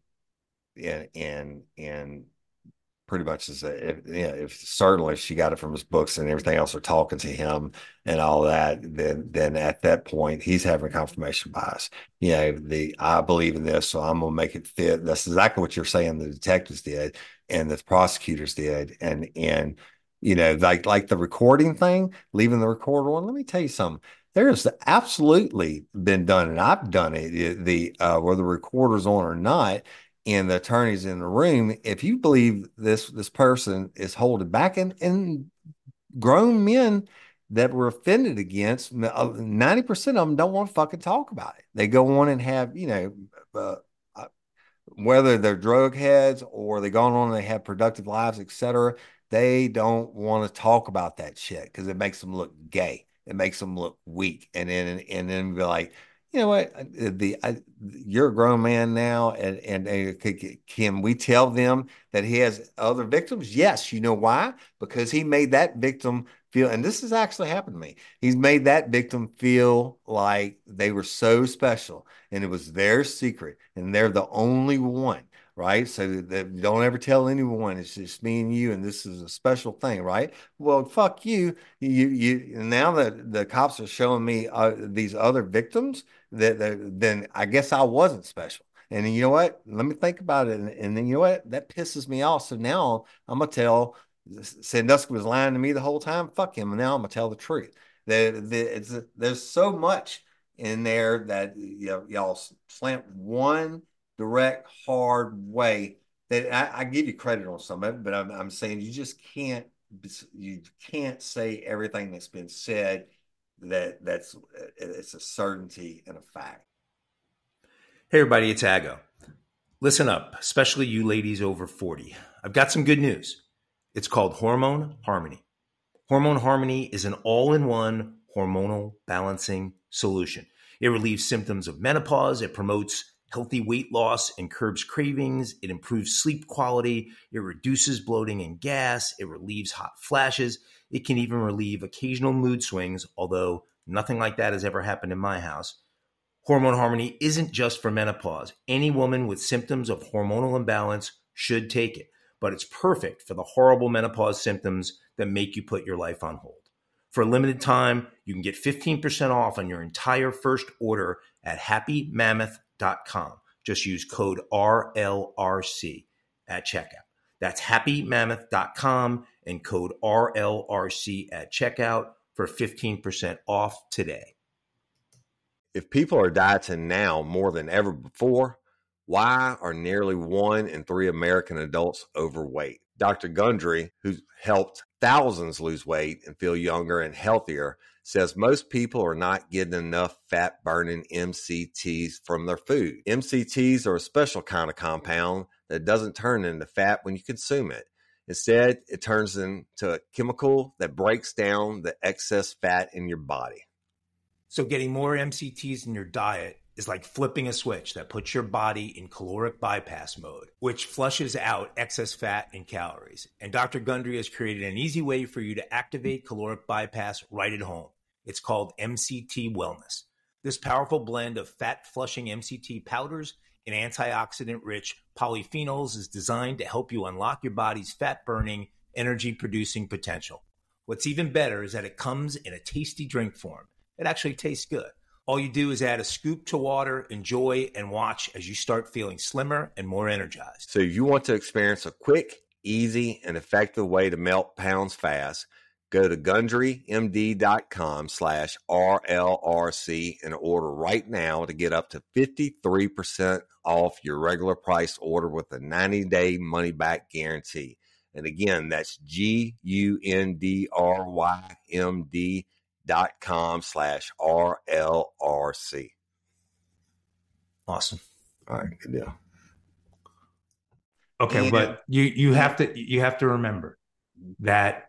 and pretty much is if certainly she got it from his books and everything else, are talking to him and all that, then at that point he's having confirmation bias. I believe in this, so I'm gonna make it fit. That's exactly what you're saying the detectives did and the prosecutors did. And like the recording thing, leaving the recorder on. Let me tell you something. There's absolutely been done, and I've done it, whether the recorder's on or not, and the attorney's in the room. If you believe this person is holding back, and grown men that were offended against, 90% of them don't want to fucking talk about it. They go on and have, uh, uh, whether they're drug heads or they gone on and they have productive lives, etc. They don't want to talk about that shit because it makes them look gay. It makes them look weak, and then be like, you know what? You're a grown man now, and can we tell them that he has other victims? Yes. You know why? Because he made that victim feel, and this has actually happened to me. He's made that victim feel like they were so special, and it was their secret, and they're the only one. Right. So that don't ever tell anyone. It's just me and you, and this is a special thing, right? Well, fuck you. Now that the cops are showing me these other victims, then I guess I wasn't special. And you know what? Let me think about it. And then you know what? That pisses me off. So now I'm gonna tell Sandusky was lying to me the whole time. Fuck him. And now I'm gonna tell the truth. There's so much in there that y'all slant one direct, hard way that I give you credit on some of it, but I'm saying you can't say everything that's been said it's a certainty and a fact. Hey, everybody, it's Aggo. Listen up, especially you ladies over 40. I've got some good news. It's called Hormone Harmony. Hormone Harmony is an all-in-one hormonal balancing solution. It relieves symptoms of menopause. It promotes healthy weight loss and curbs cravings. It improves sleep quality. It reduces bloating and gas. It relieves hot flashes. It can even relieve occasional mood swings, although nothing like that has ever happened in my house. Hormone Harmony isn't just for menopause. Any woman with symptoms of hormonal imbalance should take it, but it's perfect for the horrible menopause symptoms that make you put your life on hold. For a limited time, you can get 15% off on your entire first order at happymammoth.com. Just use code RLRC at checkout. That's happymammoth.com and code RLRC at checkout for 15% off today. If people are dieting now more than ever before, why are nearly 1 in 3 American adults overweight? Dr. Gundry, who's helped thousands lose weight and feel younger and healthier, says most people are not getting enough fat-burning MCTs from their food. MCTs are a special kind of compound that doesn't turn into fat when you consume it. Instead, it turns into a chemical that breaks down the excess fat in your body. So getting more MCTs in your diet is like flipping a switch that puts your body in caloric bypass mode, which flushes out excess fat and calories. And Dr. Gundry has created an easy way for you to activate caloric bypass right at home. It's called MCT Wellness. This powerful blend of fat-flushing MCT powders and antioxidant-rich polyphenols is designed to help you unlock your body's fat-burning, energy-producing potential. What's even better is that it comes in a tasty drink form. It actually tastes good. All you do is add a scoop to water, enjoy, and watch as you start feeling slimmer and more energized. So if you want to experience a quick, easy, and effective way to melt pounds fast, go to GundryMD.com/RLRC and order right now to get up to 53% off your regular price order with a 90-day money-back guarantee. And again, that's GUNDRYMD.com/RLRC. Awesome. All right, good deal. Okay, Yeah. but you have to remember that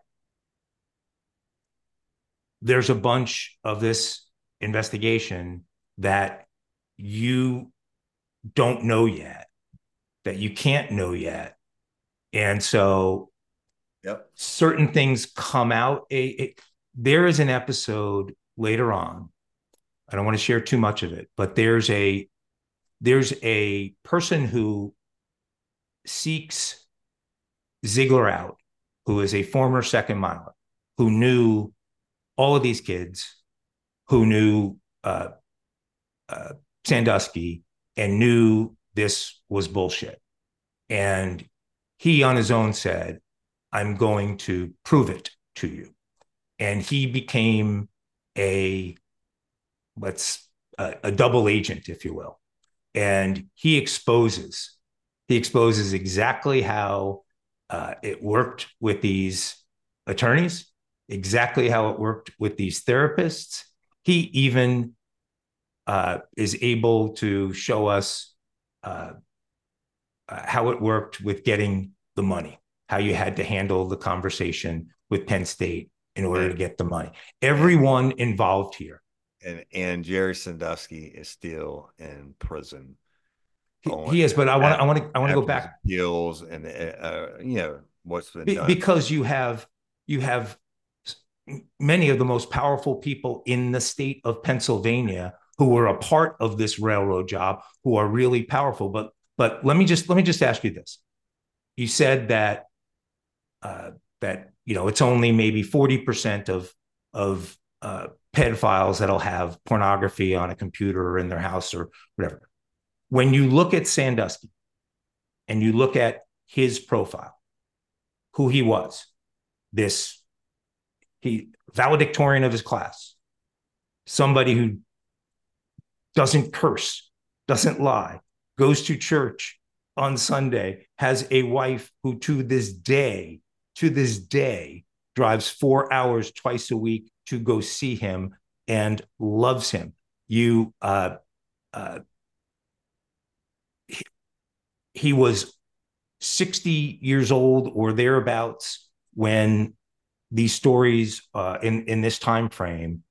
there's a bunch of this investigation that you don't know yet, that you can't know yet. And so certain things come out. There is an episode later on. I don't want to share too much of it, but there's a person who seeks Ziegler out, who is a former second miler, who knew all of these kids, who knew Sandusky and knew this was bullshit. And he on his own said, I'm going to prove it to you. And he became a double agent, if you will. And he exposes exactly how it worked with these attorneys, exactly how it worked with these therapists. He even is able to show us how it worked with getting the money, how you had to handle the conversation with Penn State in order to get the money. Everyone involved here. And Jerry Sandusky is still in prison. He is, but I want to go back. Deals and what's been done, because you have many of the most powerful people in the state of Pennsylvania who were a part of this railroad job, who are really powerful. But let me just ask you this: you said that it's only maybe 40% of pedophiles that'll have pornography on a computer or in their house or whatever. When you look at Sandusky and you look at his profile, who he was, he valedictorian of his class, somebody who doesn't curse, doesn't lie, goes to church on Sunday, has a wife who to this day, drives 4 hours twice a week to go see him and loves him. You, uh, he was 60 years old or thereabouts when these stories in this time frame,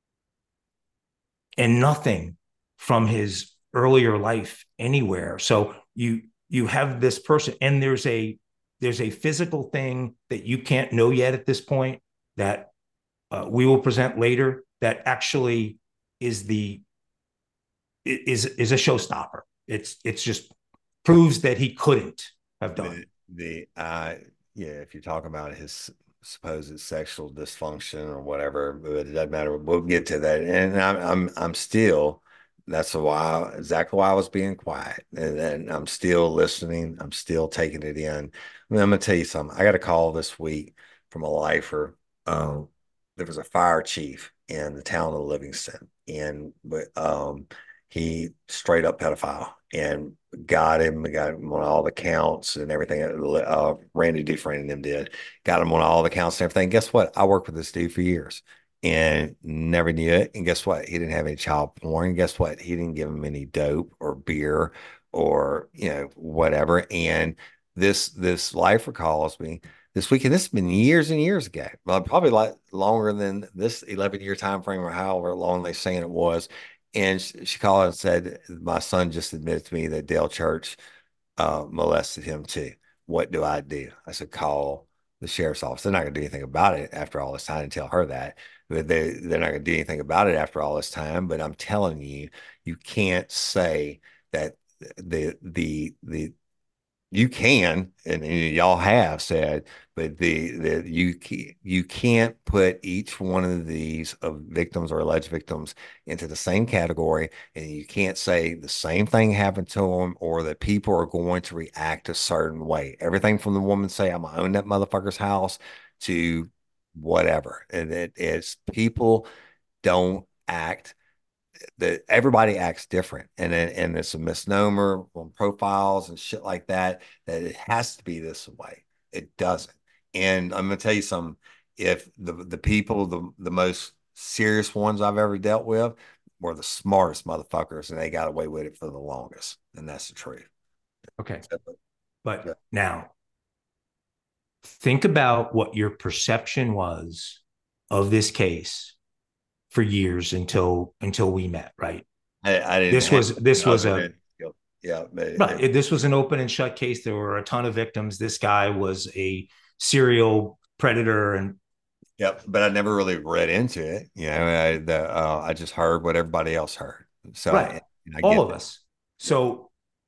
and nothing from his earlier life anywhere. So you have this person, and there's a physical thing that you can't know yet at this point that we will present later that actually is the is a showstopper. It's just proves that he couldn't have done. Yeah, if you're talking about his supposed sexual dysfunction or whatever, but it doesn't matter. We'll get to that. And I'm still, that's why exactly why I was being quiet. And I'm still listening. I'm still taking it in. I mean, I'm gonna tell you something. I got a call this week from a lifer. There was a fire chief in the town of Livingston, and he straight up pedophile and got him on all the counts and everything. Randy Dufresne and them did, got him on all the counts and everything. Guess what? I worked with this dude for years and never knew it. And guess what? He didn't have any child porn. Guess what? He didn't give him any dope or beer or, whatever. And this lifer calls me this weekend. This has been years and years ago. Well, probably like longer than this 11-year time frame or however long they're saying it was. And she called and said, my son just admitted to me that Dale Church molested him too. What do I do? I said, call the sheriff's office. They're not going to do anything about it after all this time and tell her that. But they're not going to do anything about it after all this time. But I'm telling you, you can't say that the you can, and y'all have said, but you can't put each one of these of victims or alleged victims into the same category, and you can't say the same thing happened to them or that people are going to react a certain way. Everything from the woman say, "I'm gonna own that motherfucker's house," to whatever, and it's people don't act that everybody acts different, and it's a misnomer on profiles and shit like that it has to be this way. It doesn't. And I'm gonna tell you something. If the people, the most serious ones I've ever dealt with were the smartest motherfuckers, and they got away with it for the longest, and that's the truth. Okay. So, But yeah. now think about what your perception was of this case for years until we met, right? I didn't This have was this was a yeah, right. This was an open and shut case. There were a ton of victims. This guy was a serial predator, and yep, but I never really read into it. I just heard what everybody else heard. So right, I all get of that. us. Yeah. So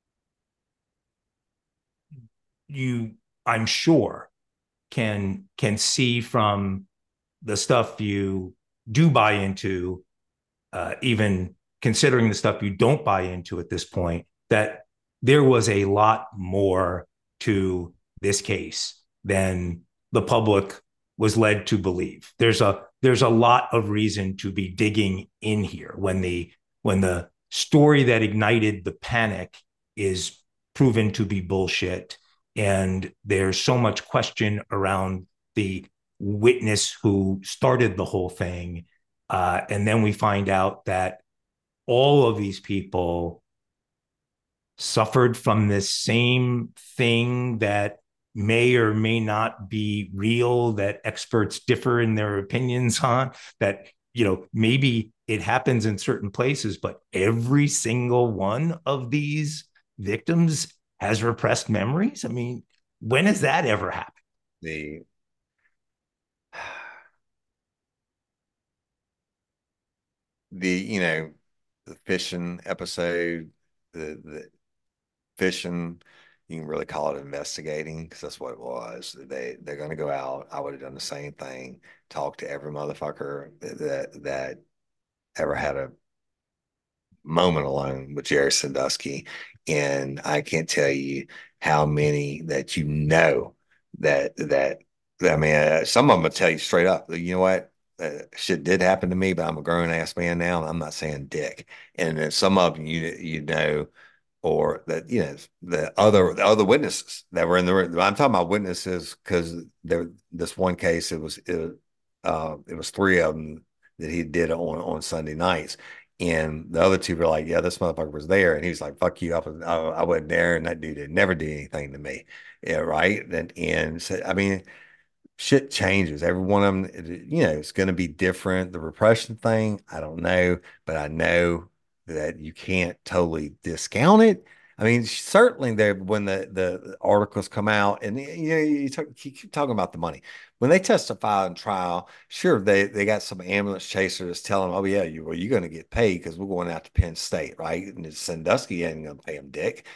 you, I'm sure, can see from the stuff you do buy into, even considering the stuff you don't buy into at this point, that there was a lot more to this case than the public was led to believe. There's a lot of reason to be digging in here when the story that ignited the panic is proven to be bullshit, and there's so much question around the witness who started the whole thing, and then we find out that all of these people suffered from this same thing that may or may not be real, that experts differ in their opinions on, that, maybe it happens in certain places, but every single one of these victims has repressed memories. I mean, when has that ever happened? The the fishing episode, the fishing, you can really call it investigating because that's what it was. They're going to go out. I would have done the same thing. Talk to every motherfucker that ever had a moment alone with Jerry Sandusky, and I can't tell you how many that that I mean, some of them will tell you straight up. You know what? Shit did happen to me, but I'm a grown ass man now, and I'm not saying dick. And then some of them, or that, the other witnesses that were in the room. I'm talking about witnesses because this one case, it was three of them that he did on Sunday nights. And the other two were like, yeah, this motherfucker was there. And he was like, fuck you. I wasn't there. And that dude had never did anything to me. Yeah. Right. And so, I mean, shit changes. Every one of them, it's going to be different. The repression thing, I don't know, but I know that you can't totally discount it. I mean, certainly there when the articles come out, and you keep talking about the money. When they testify in trial, sure, they got some ambulance chasers telling them, oh yeah, you're going to get paid because we're going out to Penn State, right? And Sandusky ain't going to pay them dick.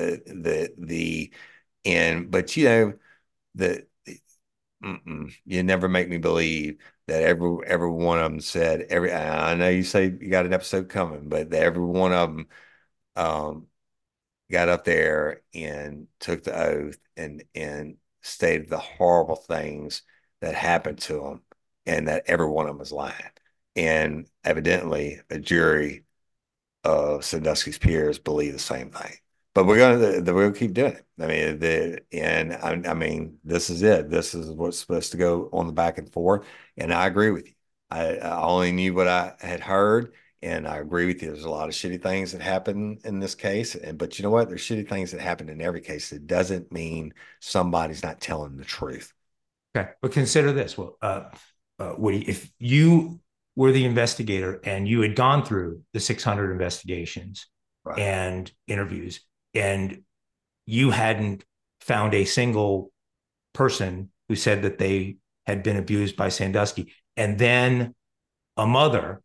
But the you never make me believe that every one of them said every. I know you say you got an episode coming, but every one of them um, got up there and took the oath and stated the horrible things that happened to them, and that every one of them was lying. And evidently, a jury of Sandusky's peers believe the same thing. But we're gonna keep doing it. I mean, I mean, this is it. This is what's supposed to go on the back and forth. And I agree with you. I only knew what I had heard, and I agree with you. There's a lot of shitty things that happen in this case, but you know what? There's shitty things that happen in every case. It doesn't mean somebody's not telling the truth. Okay, but consider this. Well, Woody, if you were the investigator and you had gone through the 600 investigations Right. and interviews, and you hadn't found a single person who said that they had been abused by Sandusky, and then a mother,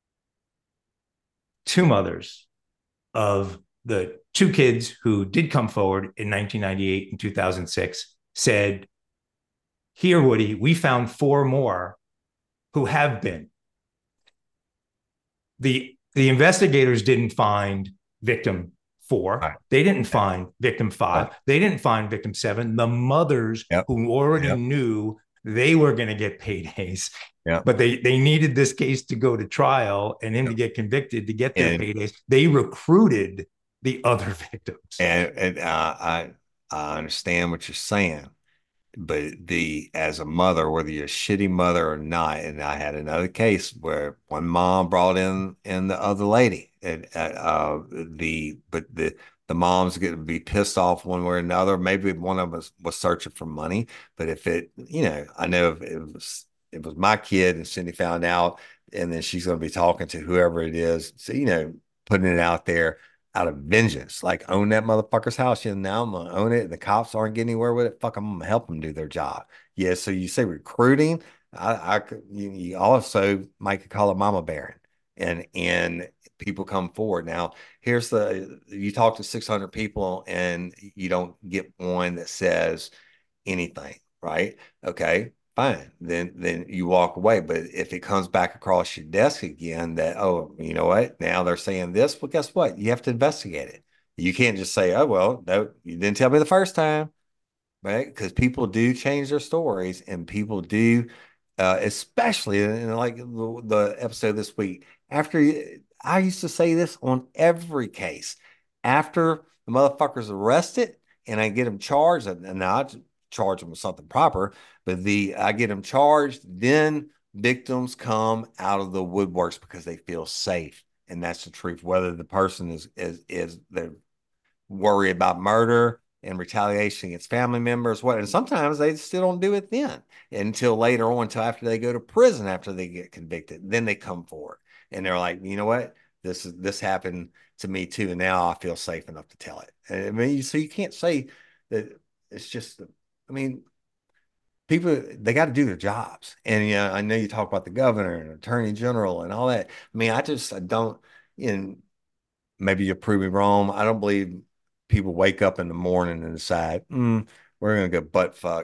two mothers of the two kids who did come forward in 1998 and 2006 said, here, Woody, we found four more who have been. The investigators didn't find victim 4. Right. They didn't find victim 5. Right. They didn't find victim 7. The mothers who already knew they were going to get paydays, but they needed this case to go to trial and him to get convicted to get their paydays. They recruited the other victims. And I understand what you're saying. But as a mother, whether you're a shitty mother or not, and I had another case where one mom brought in the other lady, and the moms get to be pissed off one way or another. Maybe one of us was searching for money, but if I know if it was my kid and Cindy found out, and then she's going to be talking to whoever it is, so putting it out there out of vengeance, like own that motherfucker's house. Now I'm gonna own it. The cops aren't getting anywhere with it. Fuck, I'm gonna help them do their job. Yeah. So you say recruiting. You also might call it mama bearing, and people come forward. Now you talk to 600 people and you don't get one that says anything, right? Okay. Fine, then you walk away. But if it comes back across your desk again that, oh, you know what? Now they're saying this. Well, guess what? You have to investigate it. You can't just say, oh, well, no, you didn't tell me the first time, right? Because people do change their stories, and people do, especially in like the episode this week. I used to say this on every case. After the motherfucker's arrested and I get him charged, and now I charge them with something proper, but I get them charged, then victims come out of the woodworks because they feel safe. And that's the truth. Whether the person is they're worried about murder and retaliation against family members, and sometimes they still don't do it then until later on, until after they go to prison, after they get convicted. Then they come forward and they're like, you know what? This happened to me too, and now I feel safe enough to tell it. And I mean, so you can't say that it's just. I mean, people, they got to do their jobs. And, I know you talk about the governor and attorney general and all that. I mean, I don't, maybe you'll prove me wrong. I don't believe people wake up in the morning and decide, we're going to go butt fuck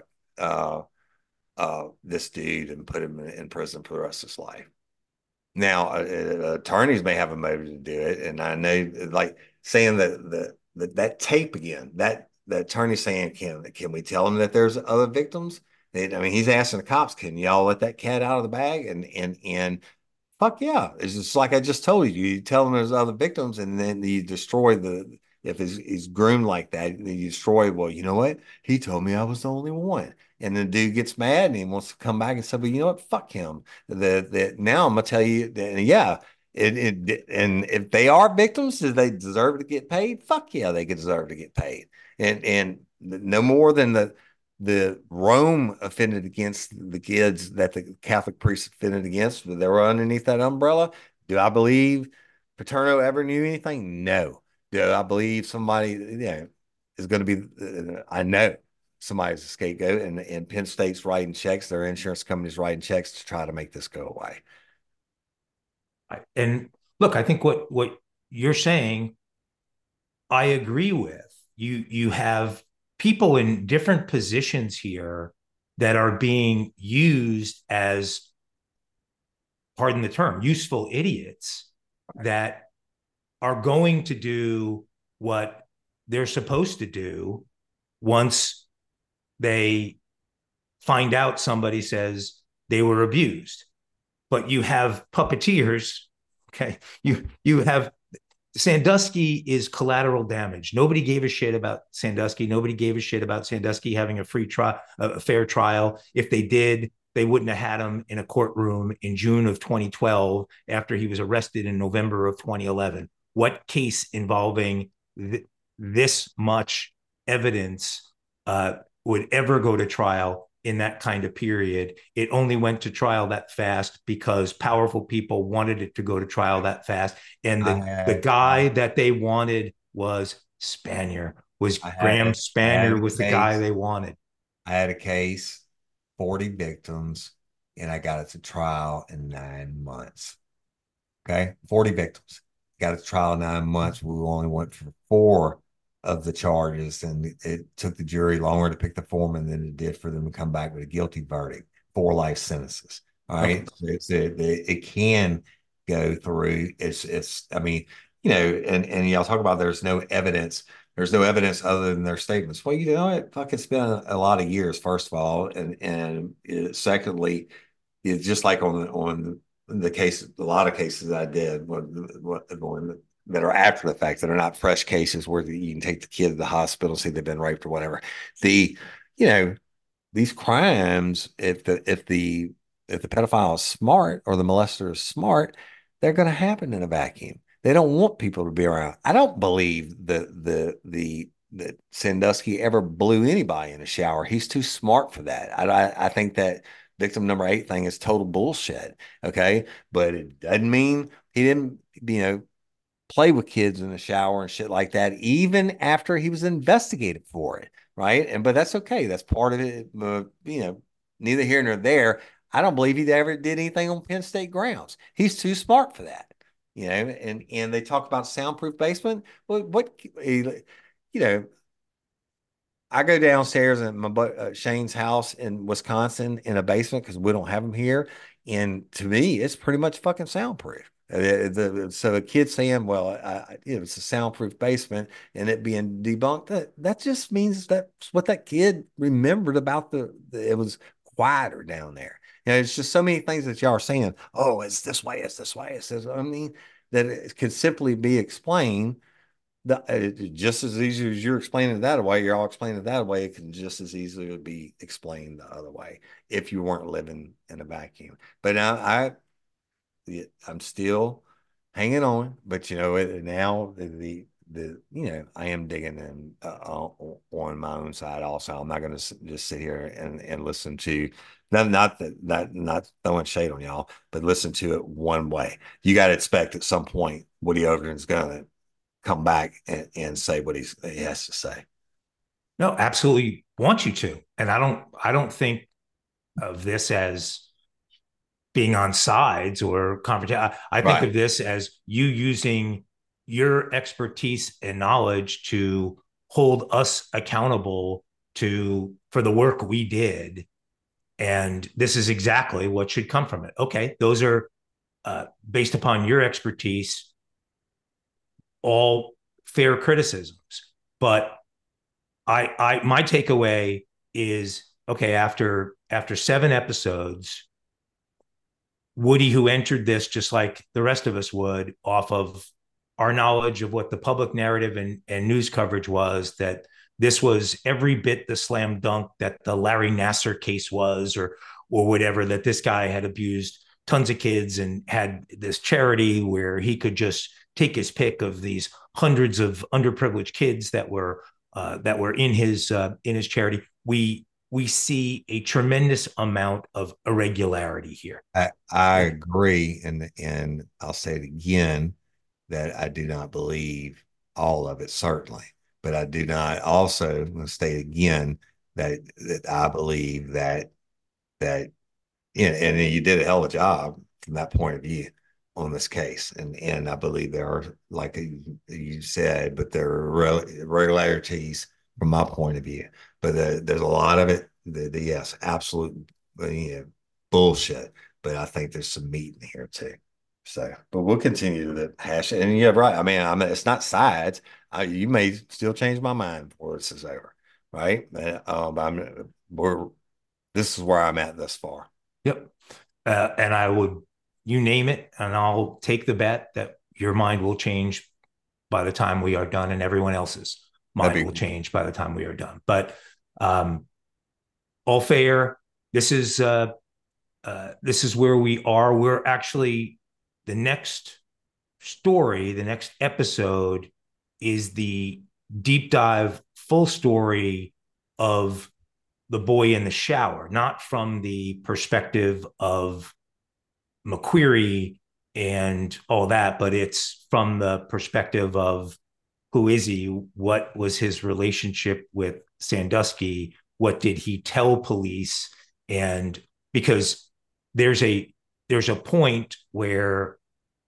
this dude and put him in prison for the rest of his life. Now, attorneys may have a motive to do it. And I know, like, saying that tape again, that the attorney saying, can we tell him that there's other victims? I mean, he's asking the cops, can y'all let that cat out of the bag? And fuck yeah. It's just like I just told you. You tell them there's other victims, and then you destroy if he's groomed like that, then you destroy. Well, you know what? He told me I was the only one, and the dude gets mad and he wants to come back and say, "Well, you know what? Fuck him." Now I'm gonna tell you that, yeah. And if they are victims, do they deserve to get paid? Fuck yeah, they deserve to get paid. And no more than the Rome offended against the kids that the Catholic priests offended against. They were underneath that umbrella. Do I believe Paterno ever knew anything? No. Do I believe somebody, is going to be? I know somebody's a scapegoat, and Penn State's writing checks. Their insurance company's writing checks to try to make this go away. And look, I think what you're saying, I agree with. You have people in different positions here that are being used as, pardon the term, useful idiots that are going to do what they're supposed to do once they find out somebody says they were abused. But you have puppeteers, okay? You have Sandusky is collateral damage. Nobody gave a shit about Sandusky. Nobody gave a shit about Sandusky having a fair trial. If they did, they wouldn't have had him in a courtroom in June of 2012 after he was arrested in November of 2011. What case involving this much evidence would ever go to trial in that kind of period? It only went to trial that fast because powerful people wanted it to go to trial that fast. And the guy that they wanted was Spanier, Graham Spanier was the guy they wanted. I had a case, 40 victims, and I got it to trial in 9 months. Okay. 40 victims. Got it to trial in 9 months. We only went for 4 of the charges, and it took the jury longer to pick the foreman than it did for them to come back with a guilty verdict. 4 life sentences. All right. Okay. So it can go through. I mean, and y'all talk about there's no evidence. There's no evidence other than their statements. Well, you know, it's been a lot of years, first of all. And secondly, it's just like on the case, a lot of cases I did that are after the fact, that are not fresh cases where you can take the kid to the hospital, see they've been raped or whatever. These crimes, if the pedophile is smart or the molester is smart, they're going to happen in a vacuum. They don't want people to be around. I don't believe that Sandusky ever blew anybody in a shower. He's too smart for that. I think that victim number 8 thing is total bullshit. Okay. But it doesn't mean he didn't, play with kids in the shower and shit like that, even after he was investigated for it. Right. But that's okay. That's part of it. Neither here nor there. I don't believe he ever did anything on Penn State grounds. He's too smart for that. And they talk about soundproof basement. Well, I go downstairs at my Shane's house in Wisconsin in a basement because we don't have them here. And to me, it's pretty much fucking soundproof. So a kid saying, well, it's a soundproof basement and it being debunked, that just means that's what that kid remembered about it was quieter down there. It's just so many things that y'all are saying, oh, it's this way, it's this way, it's this. I mean, that it could simply be explained. Just as easy as you're explaining it that way, you're all explaining it that way. It can just as easily be explained the other way if you weren't living in a vacuum. But now I'm still hanging on. But now I am digging in on my own side. Also, I'm not going to just sit here and listen to not throwing shade on y'all, but listen to it one way. You got to expect at some point Woody Overton's going to come back and say what he has to say. No, absolutely want you to. And I don't think of this as being on sides or confrontation. I think of this as you using your expertise and knowledge to hold us accountable for the work we did. And this is exactly what should come from it. Okay, those are based upon your expertise, all fair criticisms. But my takeaway is, okay, after 7 episodes, Woody, who entered this just like the rest of us would, off of our knowledge of what the public narrative and news coverage was, that this was every bit the slam dunk that the Larry Nassar case was, or whatever, that this guy had abused tons of kids and had this charity where he could just take his pick of these hundreds of underprivileged kids that were in his charity. We see a tremendous amount of irregularity here. I agree, and I'll say it again that I do not believe all of it, certainly, but I do not also state again that I believe that and you did a hell of a job from that point of view on this case, and I believe there are, like you said, but there are irregularities from my point of view, but there's a lot of it. Yes, absolute, bullshit. But I think there's some meat in here too. So, but we'll continue to hash it. And you're right. I mean, it's not sides. You may still change my mind before this is over, right? This is where I'm at thus far. Yep. And I would, you name it, and I'll take the bet that your mind will change by the time we are done, and everyone else's mind will change by the time we are done. But all fair. This is where we are. We're actually, the next story, the next episode is the deep dive full story of the boy in the shower, not from the perspective of McQueary and all that, but it's from the perspective of who is he? What was his relationship with Sandusky? What did he tell police? And because there's a point where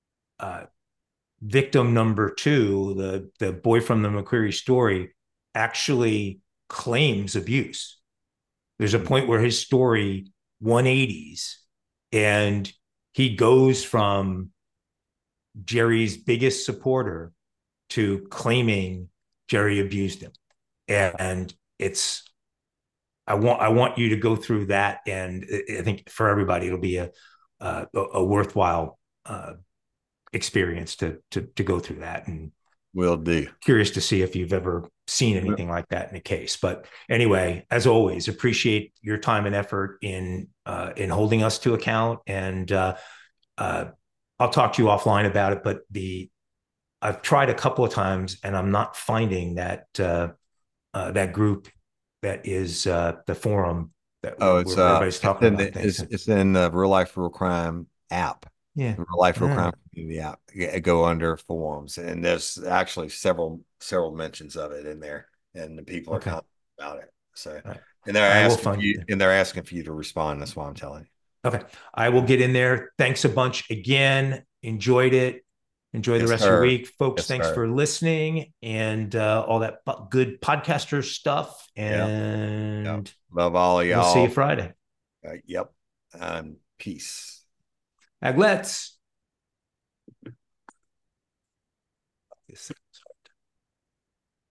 victim number 2, the boy from the McQueary story, actually claims abuse. There's a point where his story 180s, and he goes from Jerry's biggest supporter to claiming Jerry abused him. And I want you to go through that. And I think for everybody, it'll be a worthwhile experience to go through that. And will do. Curious to see if you've ever seen anything like that in a case. But anyway, as always, appreciate your time and effort in holding us to account. And I'll talk to you offline about it. But I've tried a couple of times, and I'm not finding that that group that is the forum that everybody's talking about. It's in the Real Life Real Crime app. Yeah, Real Life Real Crime Community app. Go under forums, and there's actually several mentions of it in there, and the people are commenting about it. So, and they're asking for you to respond. That's why I'm telling you. Okay, I will get in there. Thanks a bunch again. Enjoyed it. Enjoy the rest of your week, folks. Thanks for listening and all that good podcaster stuff. And love all of y'all. We'll see you Friday. Yep. Peace. Aglets.